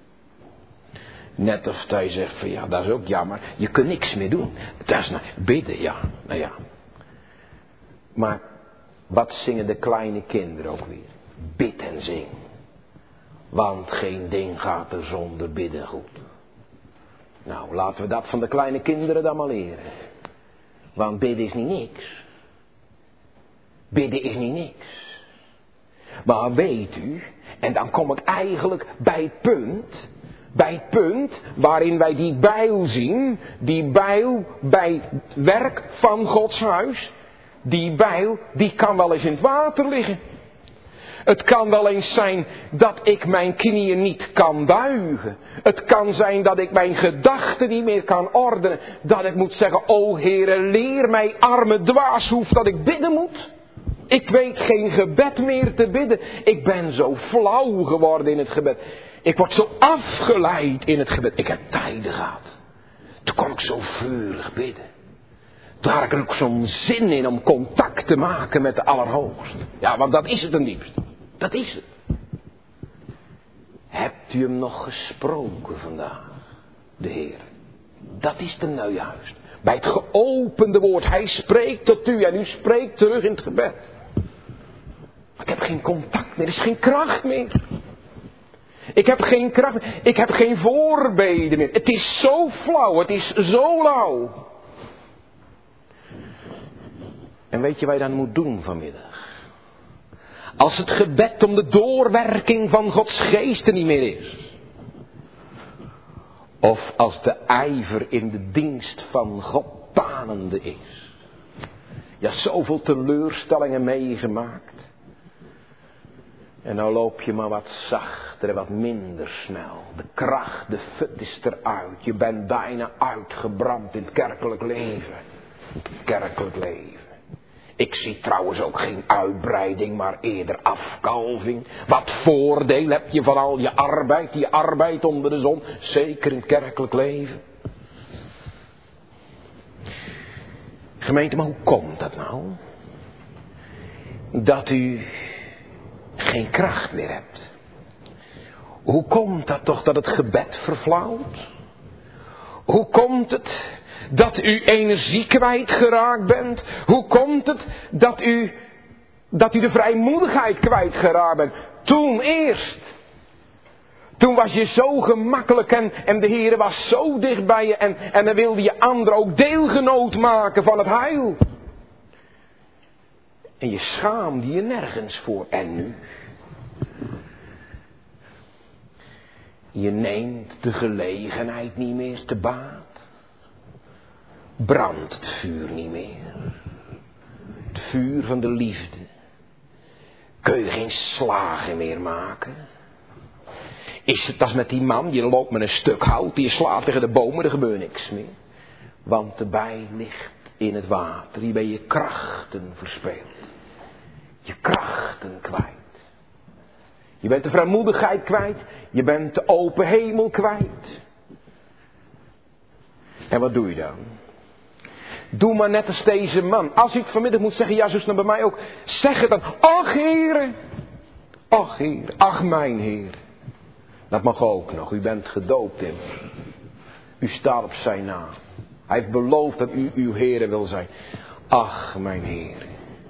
Net of hij zegt van ja, dat is ook jammer. Je kunt niks meer doen. Dat is nou, bidden, ja. Nou ja. Maar wat zingen de kleine kinderen ook weer? Bid en zing. Want geen ding gaat er zonder bidden goed. Nou, laten we dat van de kleine kinderen dan maar leren. Want bidden is niet niks. Bidden is niet niks. Maar weet u, en dan kom ik eigenlijk bij het punt, bij het punt waarin wij die bijl zien, die bijl bij het werk van Gods huis, die bijl, die kan wel eens in het water liggen. Het kan wel eens zijn dat ik mijn knieën niet kan buigen. Het kan zijn dat ik mijn gedachten niet meer kan ordenen. Dat ik moet zeggen, o Heere, leer mij arme dwaas hoe dat ik bidden moet. Ik weet geen gebed meer te bidden. Ik ben zo flauw geworden in het gebed. Ik word zo afgeleid in het gebed. Ik heb tijden gehad. Toen kon ik zo vurig bidden. Toen had ik er ook zo'n zin in om contact te maken met de Allerhoogste. Ja, want dat is het ten diepste. Dat is het. Hebt u hem nog gesproken vandaag, de Heer? Dat is hem nou juist. Bij het geopende woord. Hij spreekt tot u en u spreekt terug in het gebed. Maar ik heb geen contact meer. Er is geen kracht meer. Ik heb geen kracht meer. Ik heb geen voorbeden meer. Het is zo flauw. Het is zo lauw. En weet je wat je dan moet doen vanmiddag? Als het gebed om de doorwerking van Gods geest er niet meer is. Of als de ijver in de dienst van God tanende is. Ja, zoveel teleurstellingen meegemaakt. En nou loop je maar wat zachter en wat minder snel. De kracht, de fut is eruit. Je bent bijna uitgebrand in het kerkelijk leven. Het kerkelijk leven. Ik zie trouwens ook geen uitbreiding, maar eerder afkalving. Wat voordeel heb je van al je arbeid, die arbeid onder de zon, zeker in het kerkelijk leven. Gemeente, maar hoe komt dat nou? Dat u geen kracht meer hebt. Hoe komt dat toch dat het gebed verflauwt? Hoe komt het dat u energie kwijtgeraakt bent? Hoe komt het dat u, dat u de vrijmoedigheid kwijtgeraakt bent? Toen eerst. Toen was je zo gemakkelijk en, en de Heer was zo dicht bij je en, en dan wilde je anderen ook deelgenoot maken van het heil. En je schaamde je nergens voor. En nu? Je neemt de gelegenheid niet meer te baat. Brandt het vuur niet meer. Het vuur van de liefde. Kun je geen slagen meer maken. Is het als met die man, je loopt met een stuk hout, je slaat tegen de bomen, er gebeurt niks meer. Want de bij ligt in het water, hier ben je krachten verspeeld. Je krachten kwijt. Je bent de vrijmoedigheid kwijt, je bent de open hemel kwijt. En wat doe je dan? Doe maar net als deze man. Als u het vanmiddag moet zeggen, ja, zus, dan bij mij ook. Zeg het dan. Ach, Heere. Ach, Heere. Ach, mijn Heer. Dat mag ook nog. U bent gedoopt in. U staat op zijn naam. Hij heeft beloofd dat u uw Heere wil zijn. Ach, mijn Heer.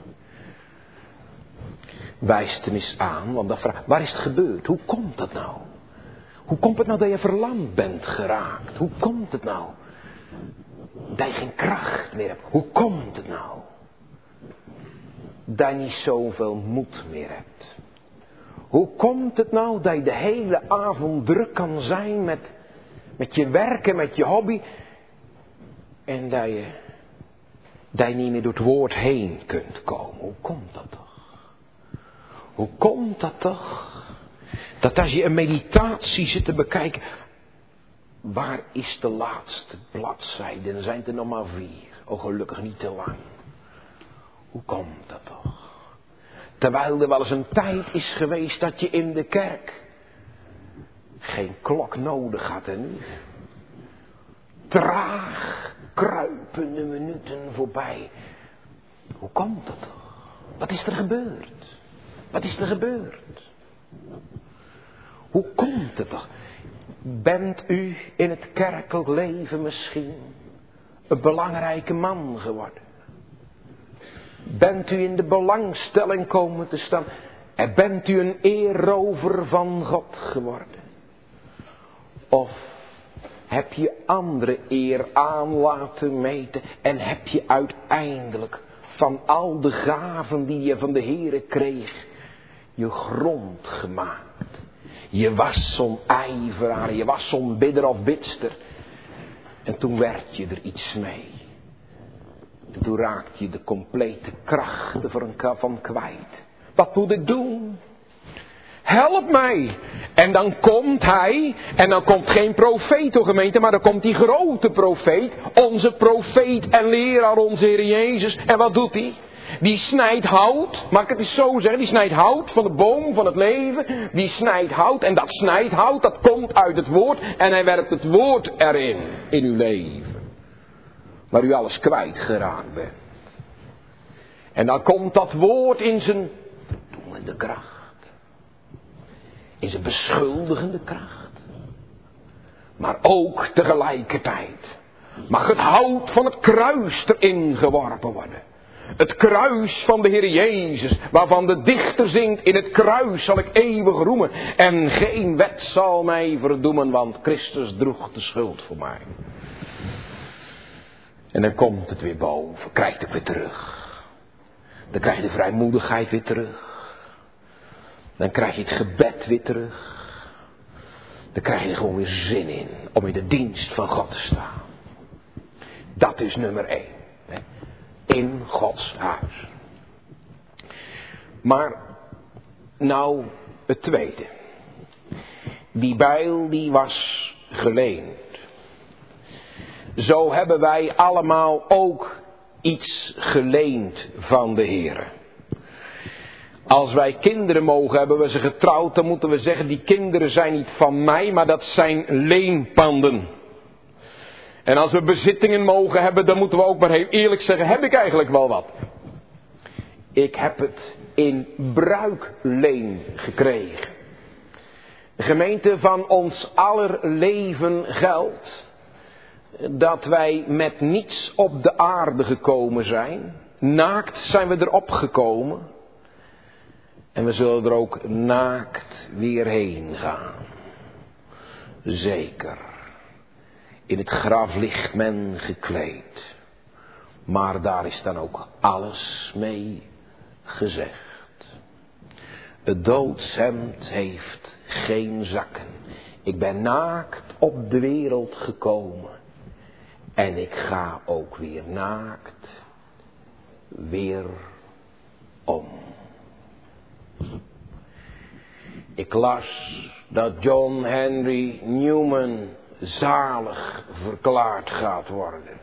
Wijst hem eens aan. Want dan vraagt, waar is het gebeurd? Hoe komt dat nou? Hoe komt het nou dat je verlamd bent geraakt? Hoe komt het nou? Dat je geen kracht meer hebt. Hoe komt het nou? Dat je niet zoveel moed meer hebt. Hoe komt het nou dat je de hele avond druk kan zijn met, met je werken, met je hobby. En dat je, dat je niet meer door het woord heen kunt komen. Hoe komt dat toch? Hoe komt dat toch? Dat als je een meditatie zit te bekijken. Waar is de laatste bladzijde? Dan zijn het er nog maar vier. Oh, gelukkig niet te lang. Hoe komt dat toch? Terwijl er wel eens een tijd is geweest dat je in de kerk geen klok nodig had en nu. Traag kruipende minuten voorbij. Hoe komt dat toch? Wat is er gebeurd? Wat is er gebeurd? Hoe komt het toch? Bent u in het kerkelijk leven misschien een belangrijke man geworden? Bent u in de belangstelling komen te staan? En bent u een eerrover van God geworden? Of heb je andere eer aan laten meten en heb je uiteindelijk van al de gaven die je van de Heere kreeg, je grond gemaakt? Je was zo'n ijveraar, je was zo'n bidder of bidster. En toen werd je er iets mee. En toen raakte je de complete krachten van kwijt. Wat moet ik doen? Help mij! En dan komt hij, en dan komt geen profeet, o gemeente, maar dan komt die grote profeet, onze profeet en leraar, onze Heer Jezus. En wat doet hij? Die snijdt hout, mag ik het eens zo zeggen, die snijdt hout van de boom van het leven. Die snijdt hout en dat snijdt hout, dat komt uit het woord. En hij werpt het woord erin, in uw leven. Waar u alles kwijtgeraakt bent. En dan komt dat woord in zijn verdoemende kracht. In zijn beschuldigende kracht. Maar ook tegelijkertijd mag het hout van het kruis erin geworpen worden. Het kruis van de Heer Jezus, waarvan de dichter zingt, in het kruis zal ik eeuwig roemen. En geen wet zal mij verdoemen, want Christus droeg de schuld voor mij. En dan komt het weer boven, krijgt het weer terug. Dan krijg je de vrijmoedigheid weer terug. Dan krijg je het gebed weer terug. Dan krijg je er gewoon weer zin in om in de dienst van God te staan. Dat is nummer één. Hè? In Gods huis. Maar nou het tweede. Die bijl die was geleend. Zo hebben wij allemaal ook iets geleend van de Heer. Als wij kinderen mogen hebben, we ze getrouwd, dan moeten we zeggen, die kinderen zijn niet van mij, maar dat zijn leenpanden. En als we bezittingen mogen hebben, dan moeten we ook maar heel eerlijk zeggen, heb ik eigenlijk wel wat? Ik heb het in bruikleen gekregen. De gemeente, van ons aller leven geldt dat wij met niets op de aarde gekomen zijn. Naakt zijn we erop gekomen. En we zullen er ook naakt weer heen gaan. Zeker. In het graf ligt men gekleed. Maar daar is dan ook alles mee gezegd. Het doodshemd heeft geen zakken. Ik ben naakt op de wereld gekomen. En ik ga ook weer naakt weer om. Ik las dat John Henry Newman zalig verklaard gaat worden.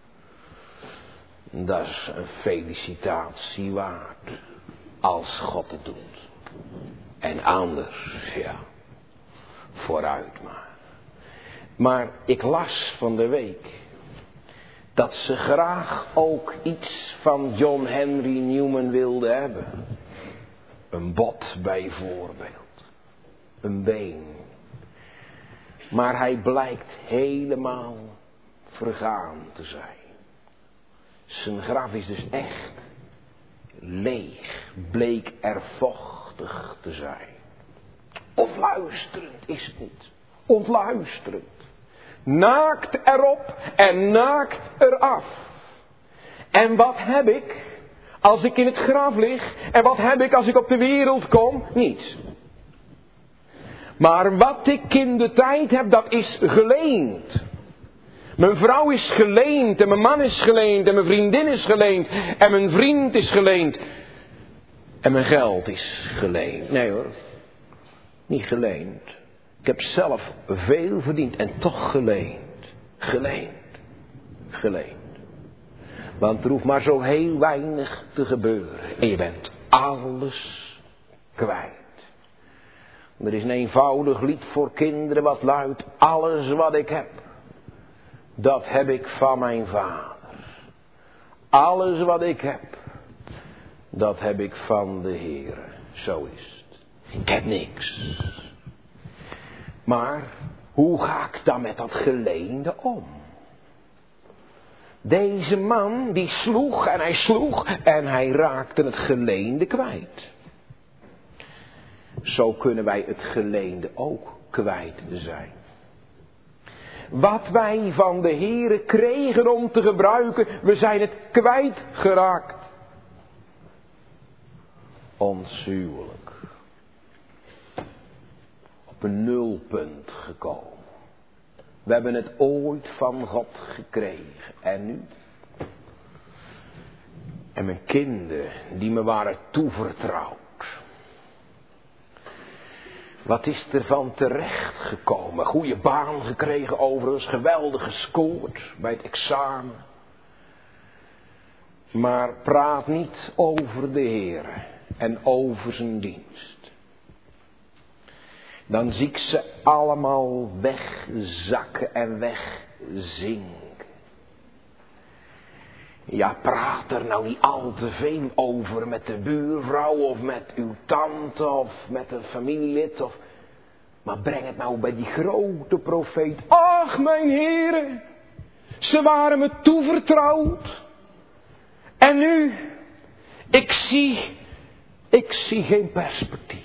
Dat is een felicitatie waard, als God het doet. En anders, ja, vooruit maar. Maar ik las van de week dat ze graag ook iets van John Henry Newman wilden hebben. Een bot bijvoorbeeld. Een been. Maar hij blijkt helemaal vergaan te zijn. Zijn graf is dus echt leeg. Bleek er vochtig te zijn. Ontluisterend is het niet. Ontluisterend. Naakt erop en naakt eraf. En wat heb ik als ik in het graf lig? En wat heb ik als ik op de wereld kom? Niets. Maar wat ik in de tijd heb, dat is geleend. Mijn vrouw is geleend en mijn man is geleend en mijn vriendin is geleend en mijn vriend is geleend. En mijn geld is geleend. Nee hoor, niet geleend. Ik heb zelf veel verdiend en toch geleend. Geleend. Geleend. Want er hoeft maar zo heel weinig te gebeuren. En je bent alles kwijt. Er is een eenvoudig lied voor kinderen wat luidt: alles wat ik heb, dat heb ik van mijn vader. Alles wat ik heb, dat heb ik van de Heere. Zo is het. Ik heb niks. Maar hoe ga ik dan met dat geleende om? Deze man die sloeg en hij sloeg en hij raakte het geleende kwijt. Zo kunnen wij het geleende ook kwijt zijn. Wat wij van de Heere kregen om te gebruiken, we zijn het kwijtgeraakt. Ons huwelijk. Op een nulpunt gekomen. We hebben het ooit van God gekregen. En nu? En mijn kinderen die me waren toevertrouwd. Wat is er van terecht gekomen? Goeie baan gekregen overigens. Geweldig gescoord bij het examen. Maar praat niet over de Heer en over zijn dienst. Dan zie ik ze allemaal wegzakken en wegzinken. Ja, praat er nou niet al te veel over met de buurvrouw of met uw tante of met een familielid. Of... Maar breng het nou bij die grote profeet. Ach, mijn heren, ze waren me toevertrouwd. En nu, ik zie, ik zie geen perspectief.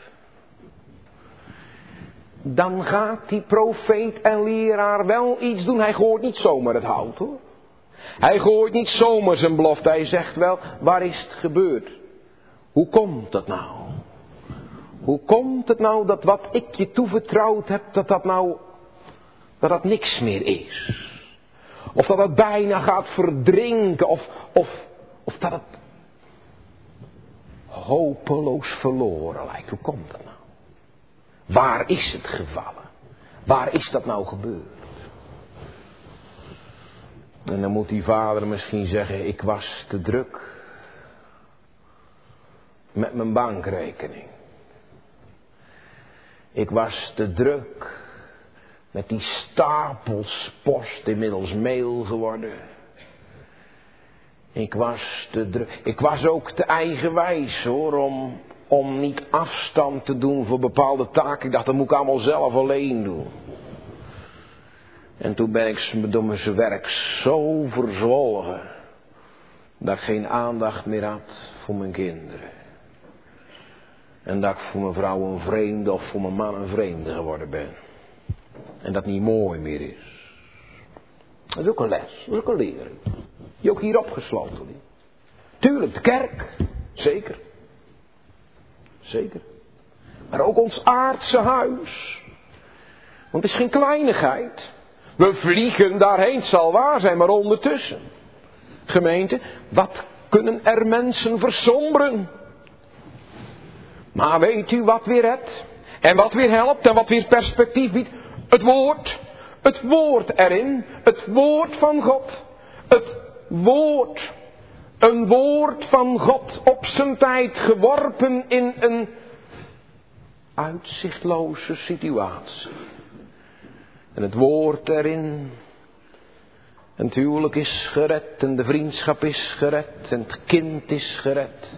Dan gaat die profeet en leraar wel iets doen. Hij gooit niet zomaar het hout hoor. Hij gooit niet zomaar zijn belofte. Hij zegt wel, waar is het gebeurd? Hoe komt dat nou? Hoe komt het nou dat wat ik je toevertrouwd heb, dat dat nou, dat dat niks meer is? Of dat het bijna gaat verdrinken, of, of, of dat het hopeloos verloren lijkt. Hoe komt dat nou? Waar is het gevallen? Waar is dat nou gebeurd? En dan moet die vader misschien zeggen, ik was te druk met mijn bankrekening. Ik was te druk met die stapels post, inmiddels mail geworden. Ik was te druk. Ik was ook te eigenwijs hoor, om, om niet afstand te doen voor bepaalde taken. Ik dacht, dat moet ik allemaal zelf alleen doen. En toen ben ik door mijn werk zo verzwolgen, dat ik geen aandacht meer had voor mijn kinderen. En dat ik voor mijn vrouw een vreemde of voor mijn man een vreemde geworden ben. En dat niet mooi meer is. Dat is ook een les, dat is ook een lering. Die ook hier opgesloten ligt. Tuurlijk, de kerk, zeker. Zeker. Maar ook ons aardse huis. Want het is geen kleinigheid. We vliegen daarheen, het zal waar zijn, maar ondertussen. Gemeente, wat kunnen er mensen versomberen? Maar weet u wat weer redt? En wat weer helpt en wat weer perspectief biedt? Het woord. Het woord erin. Het woord van God. Het woord. Een woord van God op zijn tijd geworpen in een uitzichtloze situatie. En het woord erin. En het huwelijk is gered en de vriendschap is gered en het kind is gered.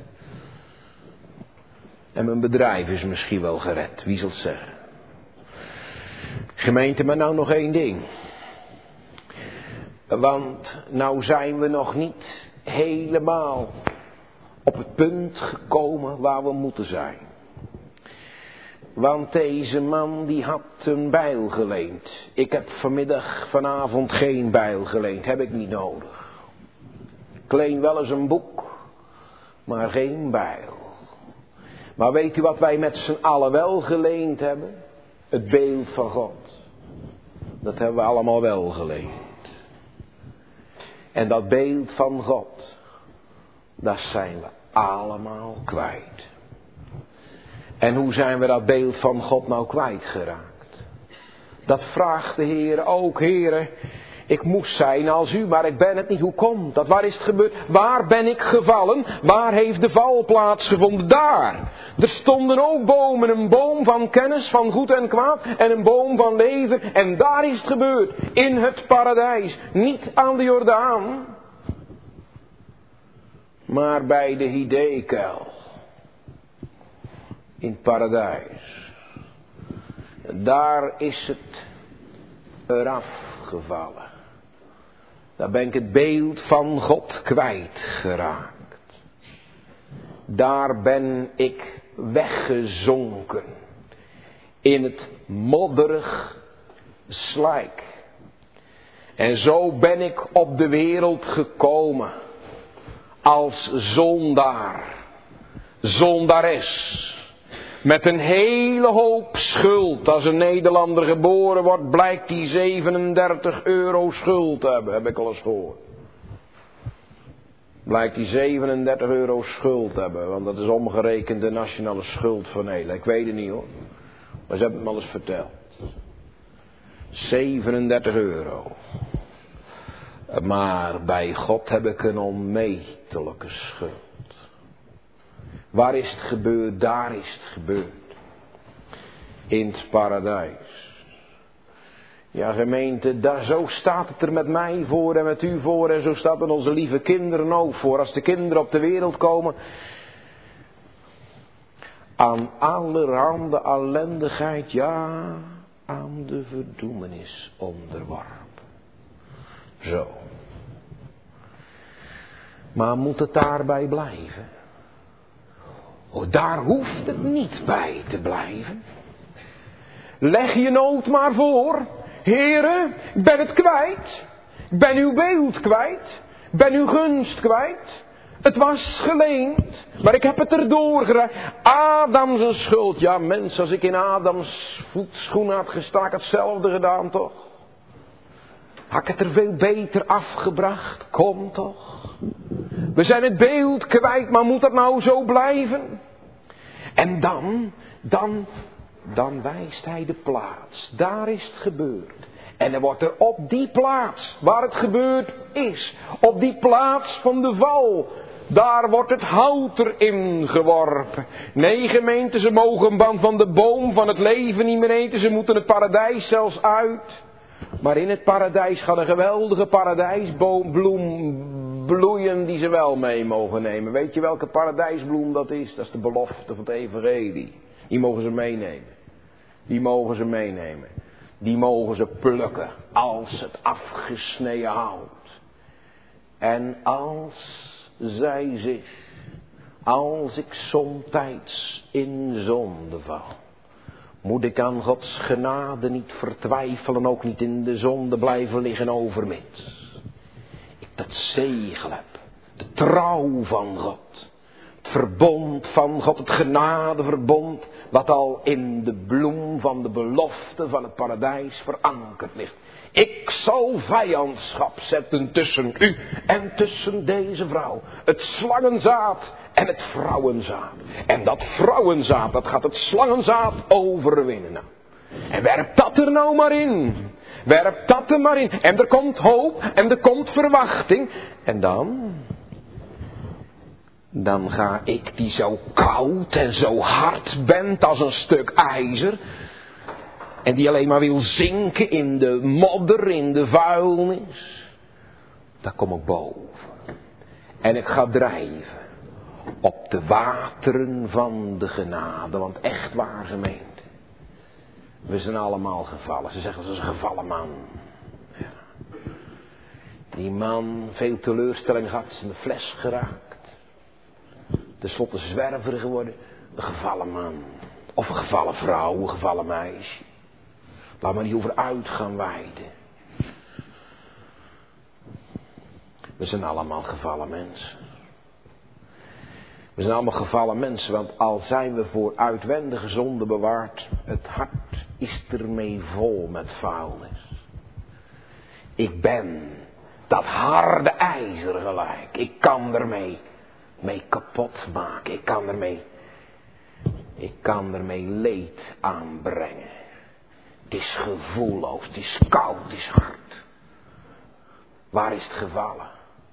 En mijn bedrijf is misschien wel gered, wie zal het zeggen. Gemeente, maar nou nog één ding. Want nou zijn we nog niet helemaal op het punt gekomen waar we moeten zijn. Want deze man die had een bijl geleend. Ik heb vanmiddag, vanavond geen bijl geleend. Heb ik niet nodig. Ik leen wel eens een boek. Maar geen bijl. Maar weet u wat wij met z'n allen wel geleend hebben? Het beeld van God. Dat hebben we allemaal wel geleend. En dat beeld van God. Dat zijn we allemaal kwijt. En hoe zijn we dat beeld van God nou kwijtgeraakt? Dat vraagt de Heer ook, Heer. Ik moest zijn als u, maar ik ben het niet. Hoe komt dat? Waar is het gebeurd? Waar ben ik gevallen? Waar heeft de val plaatsgevonden? Daar. Er stonden ook bomen. Een boom van kennis van goed en kwaad. En een boom van leven. En daar is het gebeurd. In het paradijs. Niet aan de Jordaan. Maar bij de Hidekel. In het paradijs. Daar is het eraf gevallen. Daar ben ik het beeld van God kwijtgeraakt. Daar ben ik weggezonken. In het modderig slijk. En zo ben ik op de wereld gekomen. Als zondaar. Zondares. Met een hele hoop schuld. Als een Nederlander geboren wordt, blijkt hij zevenendertig euro schuld te hebben. Heb ik al eens gehoord. Blijkt hij zevenendertig euro schuld te hebben. Want dat is omgerekend de nationale schuld van Nederland. Ik weet het niet hoor. Maar ze hebben het me al eens verteld. zevenendertig euro. Maar bij God heb ik een onmetelijke schuld. Waar is het gebeurd? Daar is het gebeurd. In het paradijs. Ja gemeente, daar, zo staat het er met mij voor en met u voor. En zo staat het onze lieve kinderen ook voor. Als de kinderen op de wereld komen. Aan allerhande ellendigheid, ja, aan de verdoemenis onderworpen. Zo. Maar moet het daarbij blijven? Oh, daar hoeft het niet bij te blijven. Leg je nood maar voor. Heren, ik ben het kwijt. Ik ben uw beeld kwijt. Ik ben uw gunst kwijt. Het was geleend, maar ik heb het erdoor geraakt. Adam zijn schuld. Ja mens, als ik in Adams voetschoenen had gestaan, had ik hetzelfde gedaan toch? Had ik het er veel beter afgebracht? Kom toch. We zijn het beeld kwijt, maar moet dat nou zo blijven? En dan, dan, dan wijst hij de plaats. Daar is het gebeurd. En er wordt er op die plaats, waar het gebeurd is, op die plaats van de val, daar wordt het hout erin geworpen. Nee gemeente, ze mogen van, van de boom van het leven niet meer eten. Ze moeten het paradijs zelfs uit. Maar in het paradijs gaat een geweldige paradijsbloem bloeien die ze wel mee mogen nemen. Weet je welke paradijsbloem dat is? Dat is de belofte van het evangelie. Die mogen ze meenemen. Die mogen ze meenemen. Die mogen ze plukken als het afgesneden hout. En als zij zich, als ik somtijds in zonde val, moet ik aan Gods genade niet vertwijfelen, ook niet in de zonde blijven liggen overmits. Ik dat zegel heb, de trouw van God, Het verbond van God, het genadeverbond, wat al in de bloem van de belofte van het paradijs verankerd ligt. Ik zal vijandschap zetten tussen u en tussen deze vrouw. Het slangenzaad en het vrouwenzaad. En dat vrouwenzaad, dat gaat het slangenzaad overwinnen. Nou. En werp dat er nou maar in. Werp dat er maar in. En er komt hoop en er komt verwachting. En dan... Dan ga ik die zo koud en zo hard bent als een stuk ijzer. En die alleen maar wil zinken in de modder, in de vuilnis. Daar kom ik boven. En ik ga drijven. Op de wateren van de genade. Want echt waar, gemeente. We zijn allemaal gevallen. Ze zeggen, dat is een gevallen man. Ja. Die man, veel teleurstelling gehad, is in de fles geraakt. Ten slotte zwerver geworden. Een gevallen man. Of een gevallen vrouw, een gevallen meisje. Laat maar niet over uit gaan wijden. We zijn allemaal gevallen mensen. We zijn allemaal gevallen mensen, want al zijn we voor uitwendige zonde bewaard, het hart is ermee vol met vuilnis. Ik ben dat harde ijzer gelijk. Ik kan ermee mee kapot maken. Ik kan ermee, ik kan ermee leed aanbrengen. Het is gevoelloos, het is koud, het is hard. Waar is het gevallen?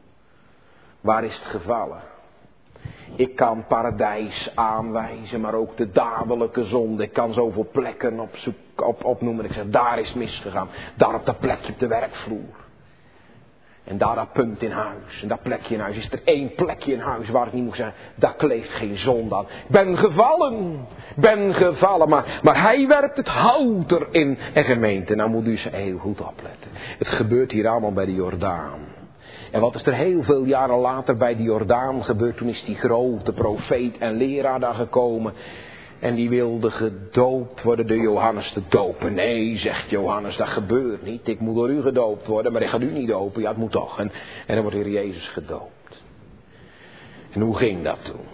Waar is het gevallen? Ik kan paradijs aanwijzen, maar ook de dadelijke zonde. Ik kan zoveel plekken opzoek, op, opnoemen. Ik zeg, daar is het misgegaan. Daar op dat plekje op de werkvloer. En daar dat punt in huis. En dat plekje in huis. Is er één plekje in huis waar het niet moet zijn. Daar kleeft geen zonde aan. Ik ben gevallen. Ben gevallen. Maar, maar hij werpt het hout erin. En gemeente, nou moet u eens heel goed opletten. Het gebeurt hier allemaal bij de Jordaan. En wat is er heel veel jaren later bij de Jordaan gebeurd? Toen is die grote profeet en leraar daar gekomen. En die wilde gedoopt worden door Johannes de Doper. Nee, zegt Johannes, dat gebeurt niet. Ik moet door u gedoopt worden, maar ik ga u niet dopen. Ja, het moet toch. En, en dan wordt hier Jezus gedoopt. En hoe ging dat toen?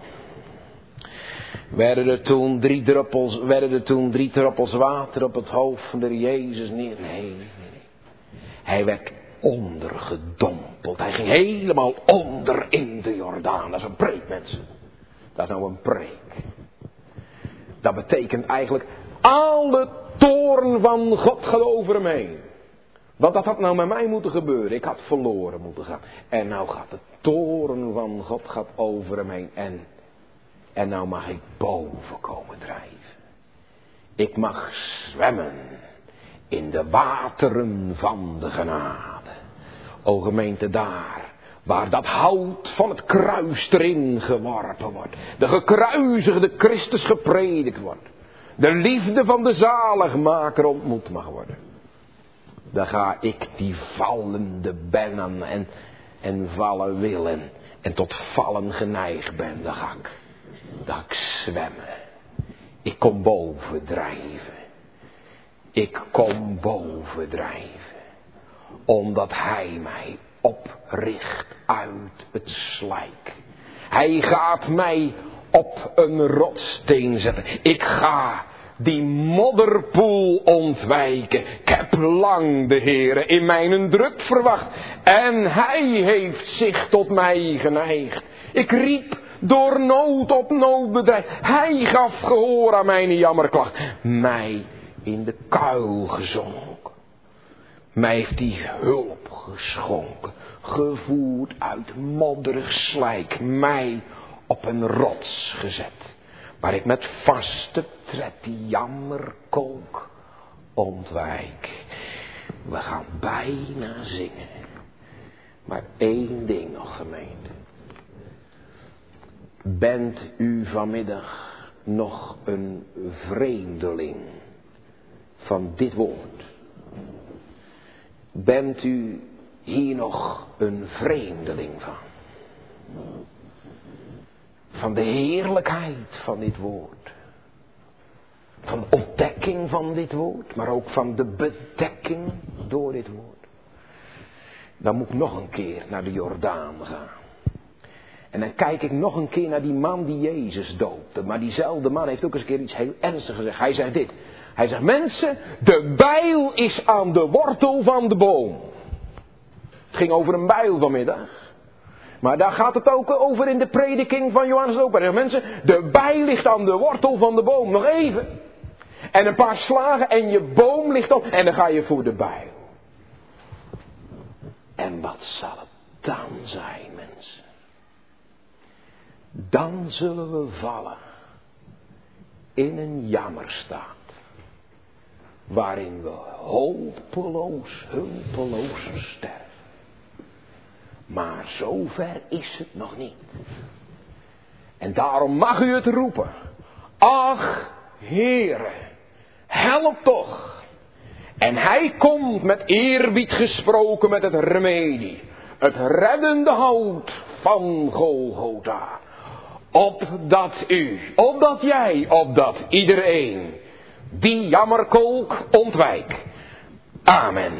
Werden er toen drie druppels, werden er toen drie druppels water op het hoofd van de Jezus neer? Nee, nee, nee. Hij werd ondergedompeld. Hij ging helemaal onder in de Jordaan. Dat is een preek, mensen. Dat is nou een preek. Dat betekent eigenlijk, alle toorn van God gaat over hem heen. Want dat had nou met mij moeten gebeuren. Ik had verloren moeten gaan. En nou gaat de toorn van God gaat over hem heen. En, en nou mag ik boven komen drijven. Ik mag zwemmen in de wateren van de genade. O gemeente, daar waar dat hout van het kruis erin geworpen wordt. De gekruisigde Christus gepredikt wordt. De liefde van de zaligmaker ontmoet mag worden. Dan ga ik die vallende ben en, en vallen willen. En tot vallen geneigd ben. Dan ga ik, dan ga ik zwemmen. Ik kom boven drijven. Ik kom boven drijven. Omdat hij mij opricht uit het slijk. Hij gaat mij op een rotssteen zetten. Ik ga die modderpoel ontwijken. Ik heb lang de Heere in mijn druk verwacht. En hij heeft zich tot mij geneigd. Ik riep door nood op nood bedreigd. Hij gaf gehoor aan mijn jammerklacht. Mij in de kuil gezonken. Mij heeft hij hulp geschonken. Gevoerd uit modderig slijk. Mij op een rots gezet. Waar ik met vaste tred die jammerkolk ontwijk. We gaan bijna zingen. Maar één ding nog, gemeente. Bent u vanmiddag nog een vreemdeling van dit woord? Bent u hier nog een vreemdeling van? Van de heerlijkheid van dit woord. Van de ontdekking van dit woord. Maar ook van de bedekking door dit woord. Dan moet ik nog een keer naar de Jordaan gaan. En dan kijk ik nog een keer naar die man die Jezus doopte. Maar diezelfde man heeft ook eens een keer iets heel ernstigs gezegd. Hij zegt dit. Hij zegt, mensen, de bijl is aan de wortel van de boom. Het ging over een bijl vanmiddag. Maar daar gaat het ook over in de prediking van Johannes de Doper. Mensen, de bijl ligt aan de wortel van de boom. Nog even. En een paar slagen en je boom ligt op. En dan ga je voor de bijl. En wat zal het dan zijn, mensen? Dan zullen we vallen in een jammerstaat. Waarin we hopeloos, hulpeloos sterven. Maar zover is het nog niet. En daarom mag u het roepen. Ach, Heere, help toch. En hij komt met eerbied gesproken met het remedie. Het reddende hout van Golgotha. Opdat u, opdat jij, opdat iedereen die jammerkolk ontwijk. Amen.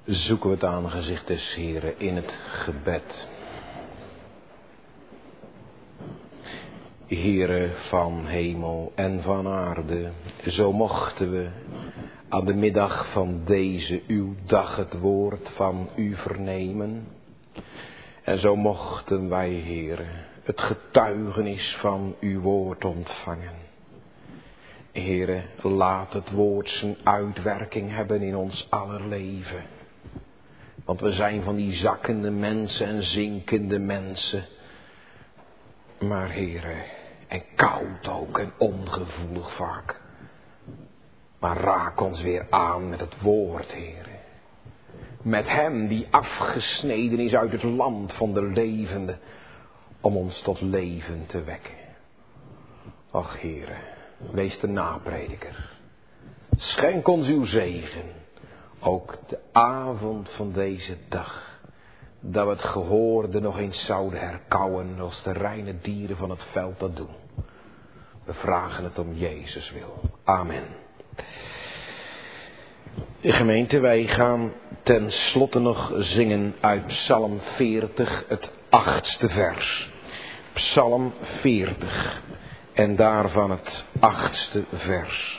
zoeken we het aangezicht des Heren in het gebed. Heere van hemel en van aarde, zo mochten we aan de middag van deze uw dag het woord van u vernemen. En zo mochten wij, Heere, het getuigenis van uw woord ontvangen. Heere, laat het woord zijn uitwerking hebben in ons aller leven. Want we zijn van die zakkende mensen en zinkende mensen. Maar Heere, en koud ook en ongevoelig vaak. Maar raak ons weer aan met het woord, Heere. Met hem die afgesneden is uit het land van de levenden. Om ons tot leven te wekken. Ach Heere, wees de naprediker. Schenk ons uw zegen. Ook de avond van deze dag. Dat we het gehoorde nog eens zouden herkauwen als de reine dieren van het veld dat doen. We vragen het om Jezus wil. Amen. Gemeente, wij gaan ten slotte nog zingen uit Psalm veertig, het achtste vers. Psalm veertig en daarvan het achtste vers.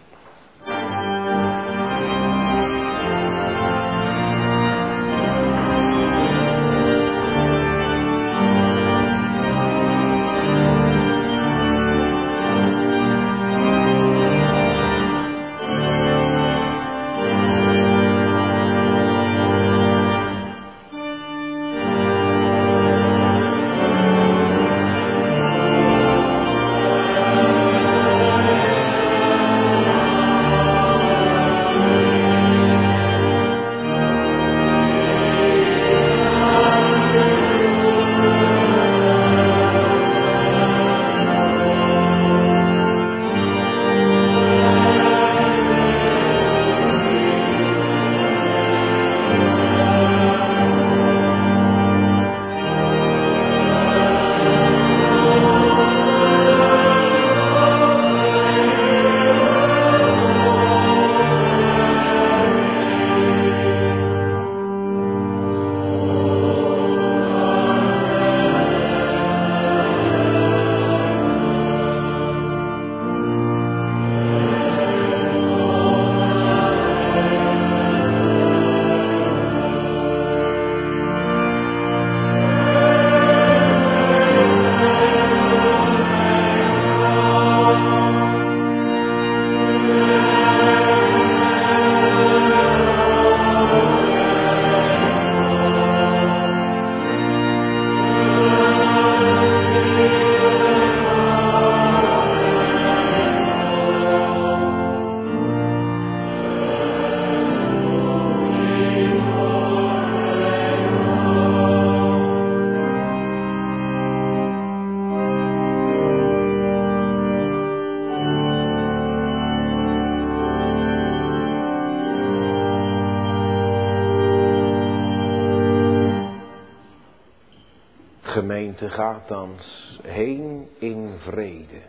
Gemeente, gaat thans heen in vrede.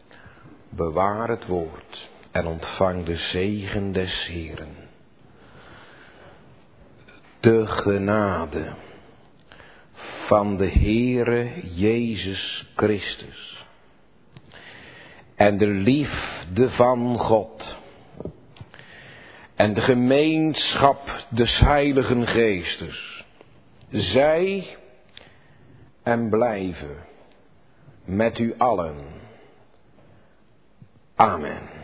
Bewaar het woord en ontvang de zegen des Heeren. De genade van de Heere Jezus Christus en de liefde van God en de gemeenschap des Heiligen Geestes, zij en blijven met u allen. Amen.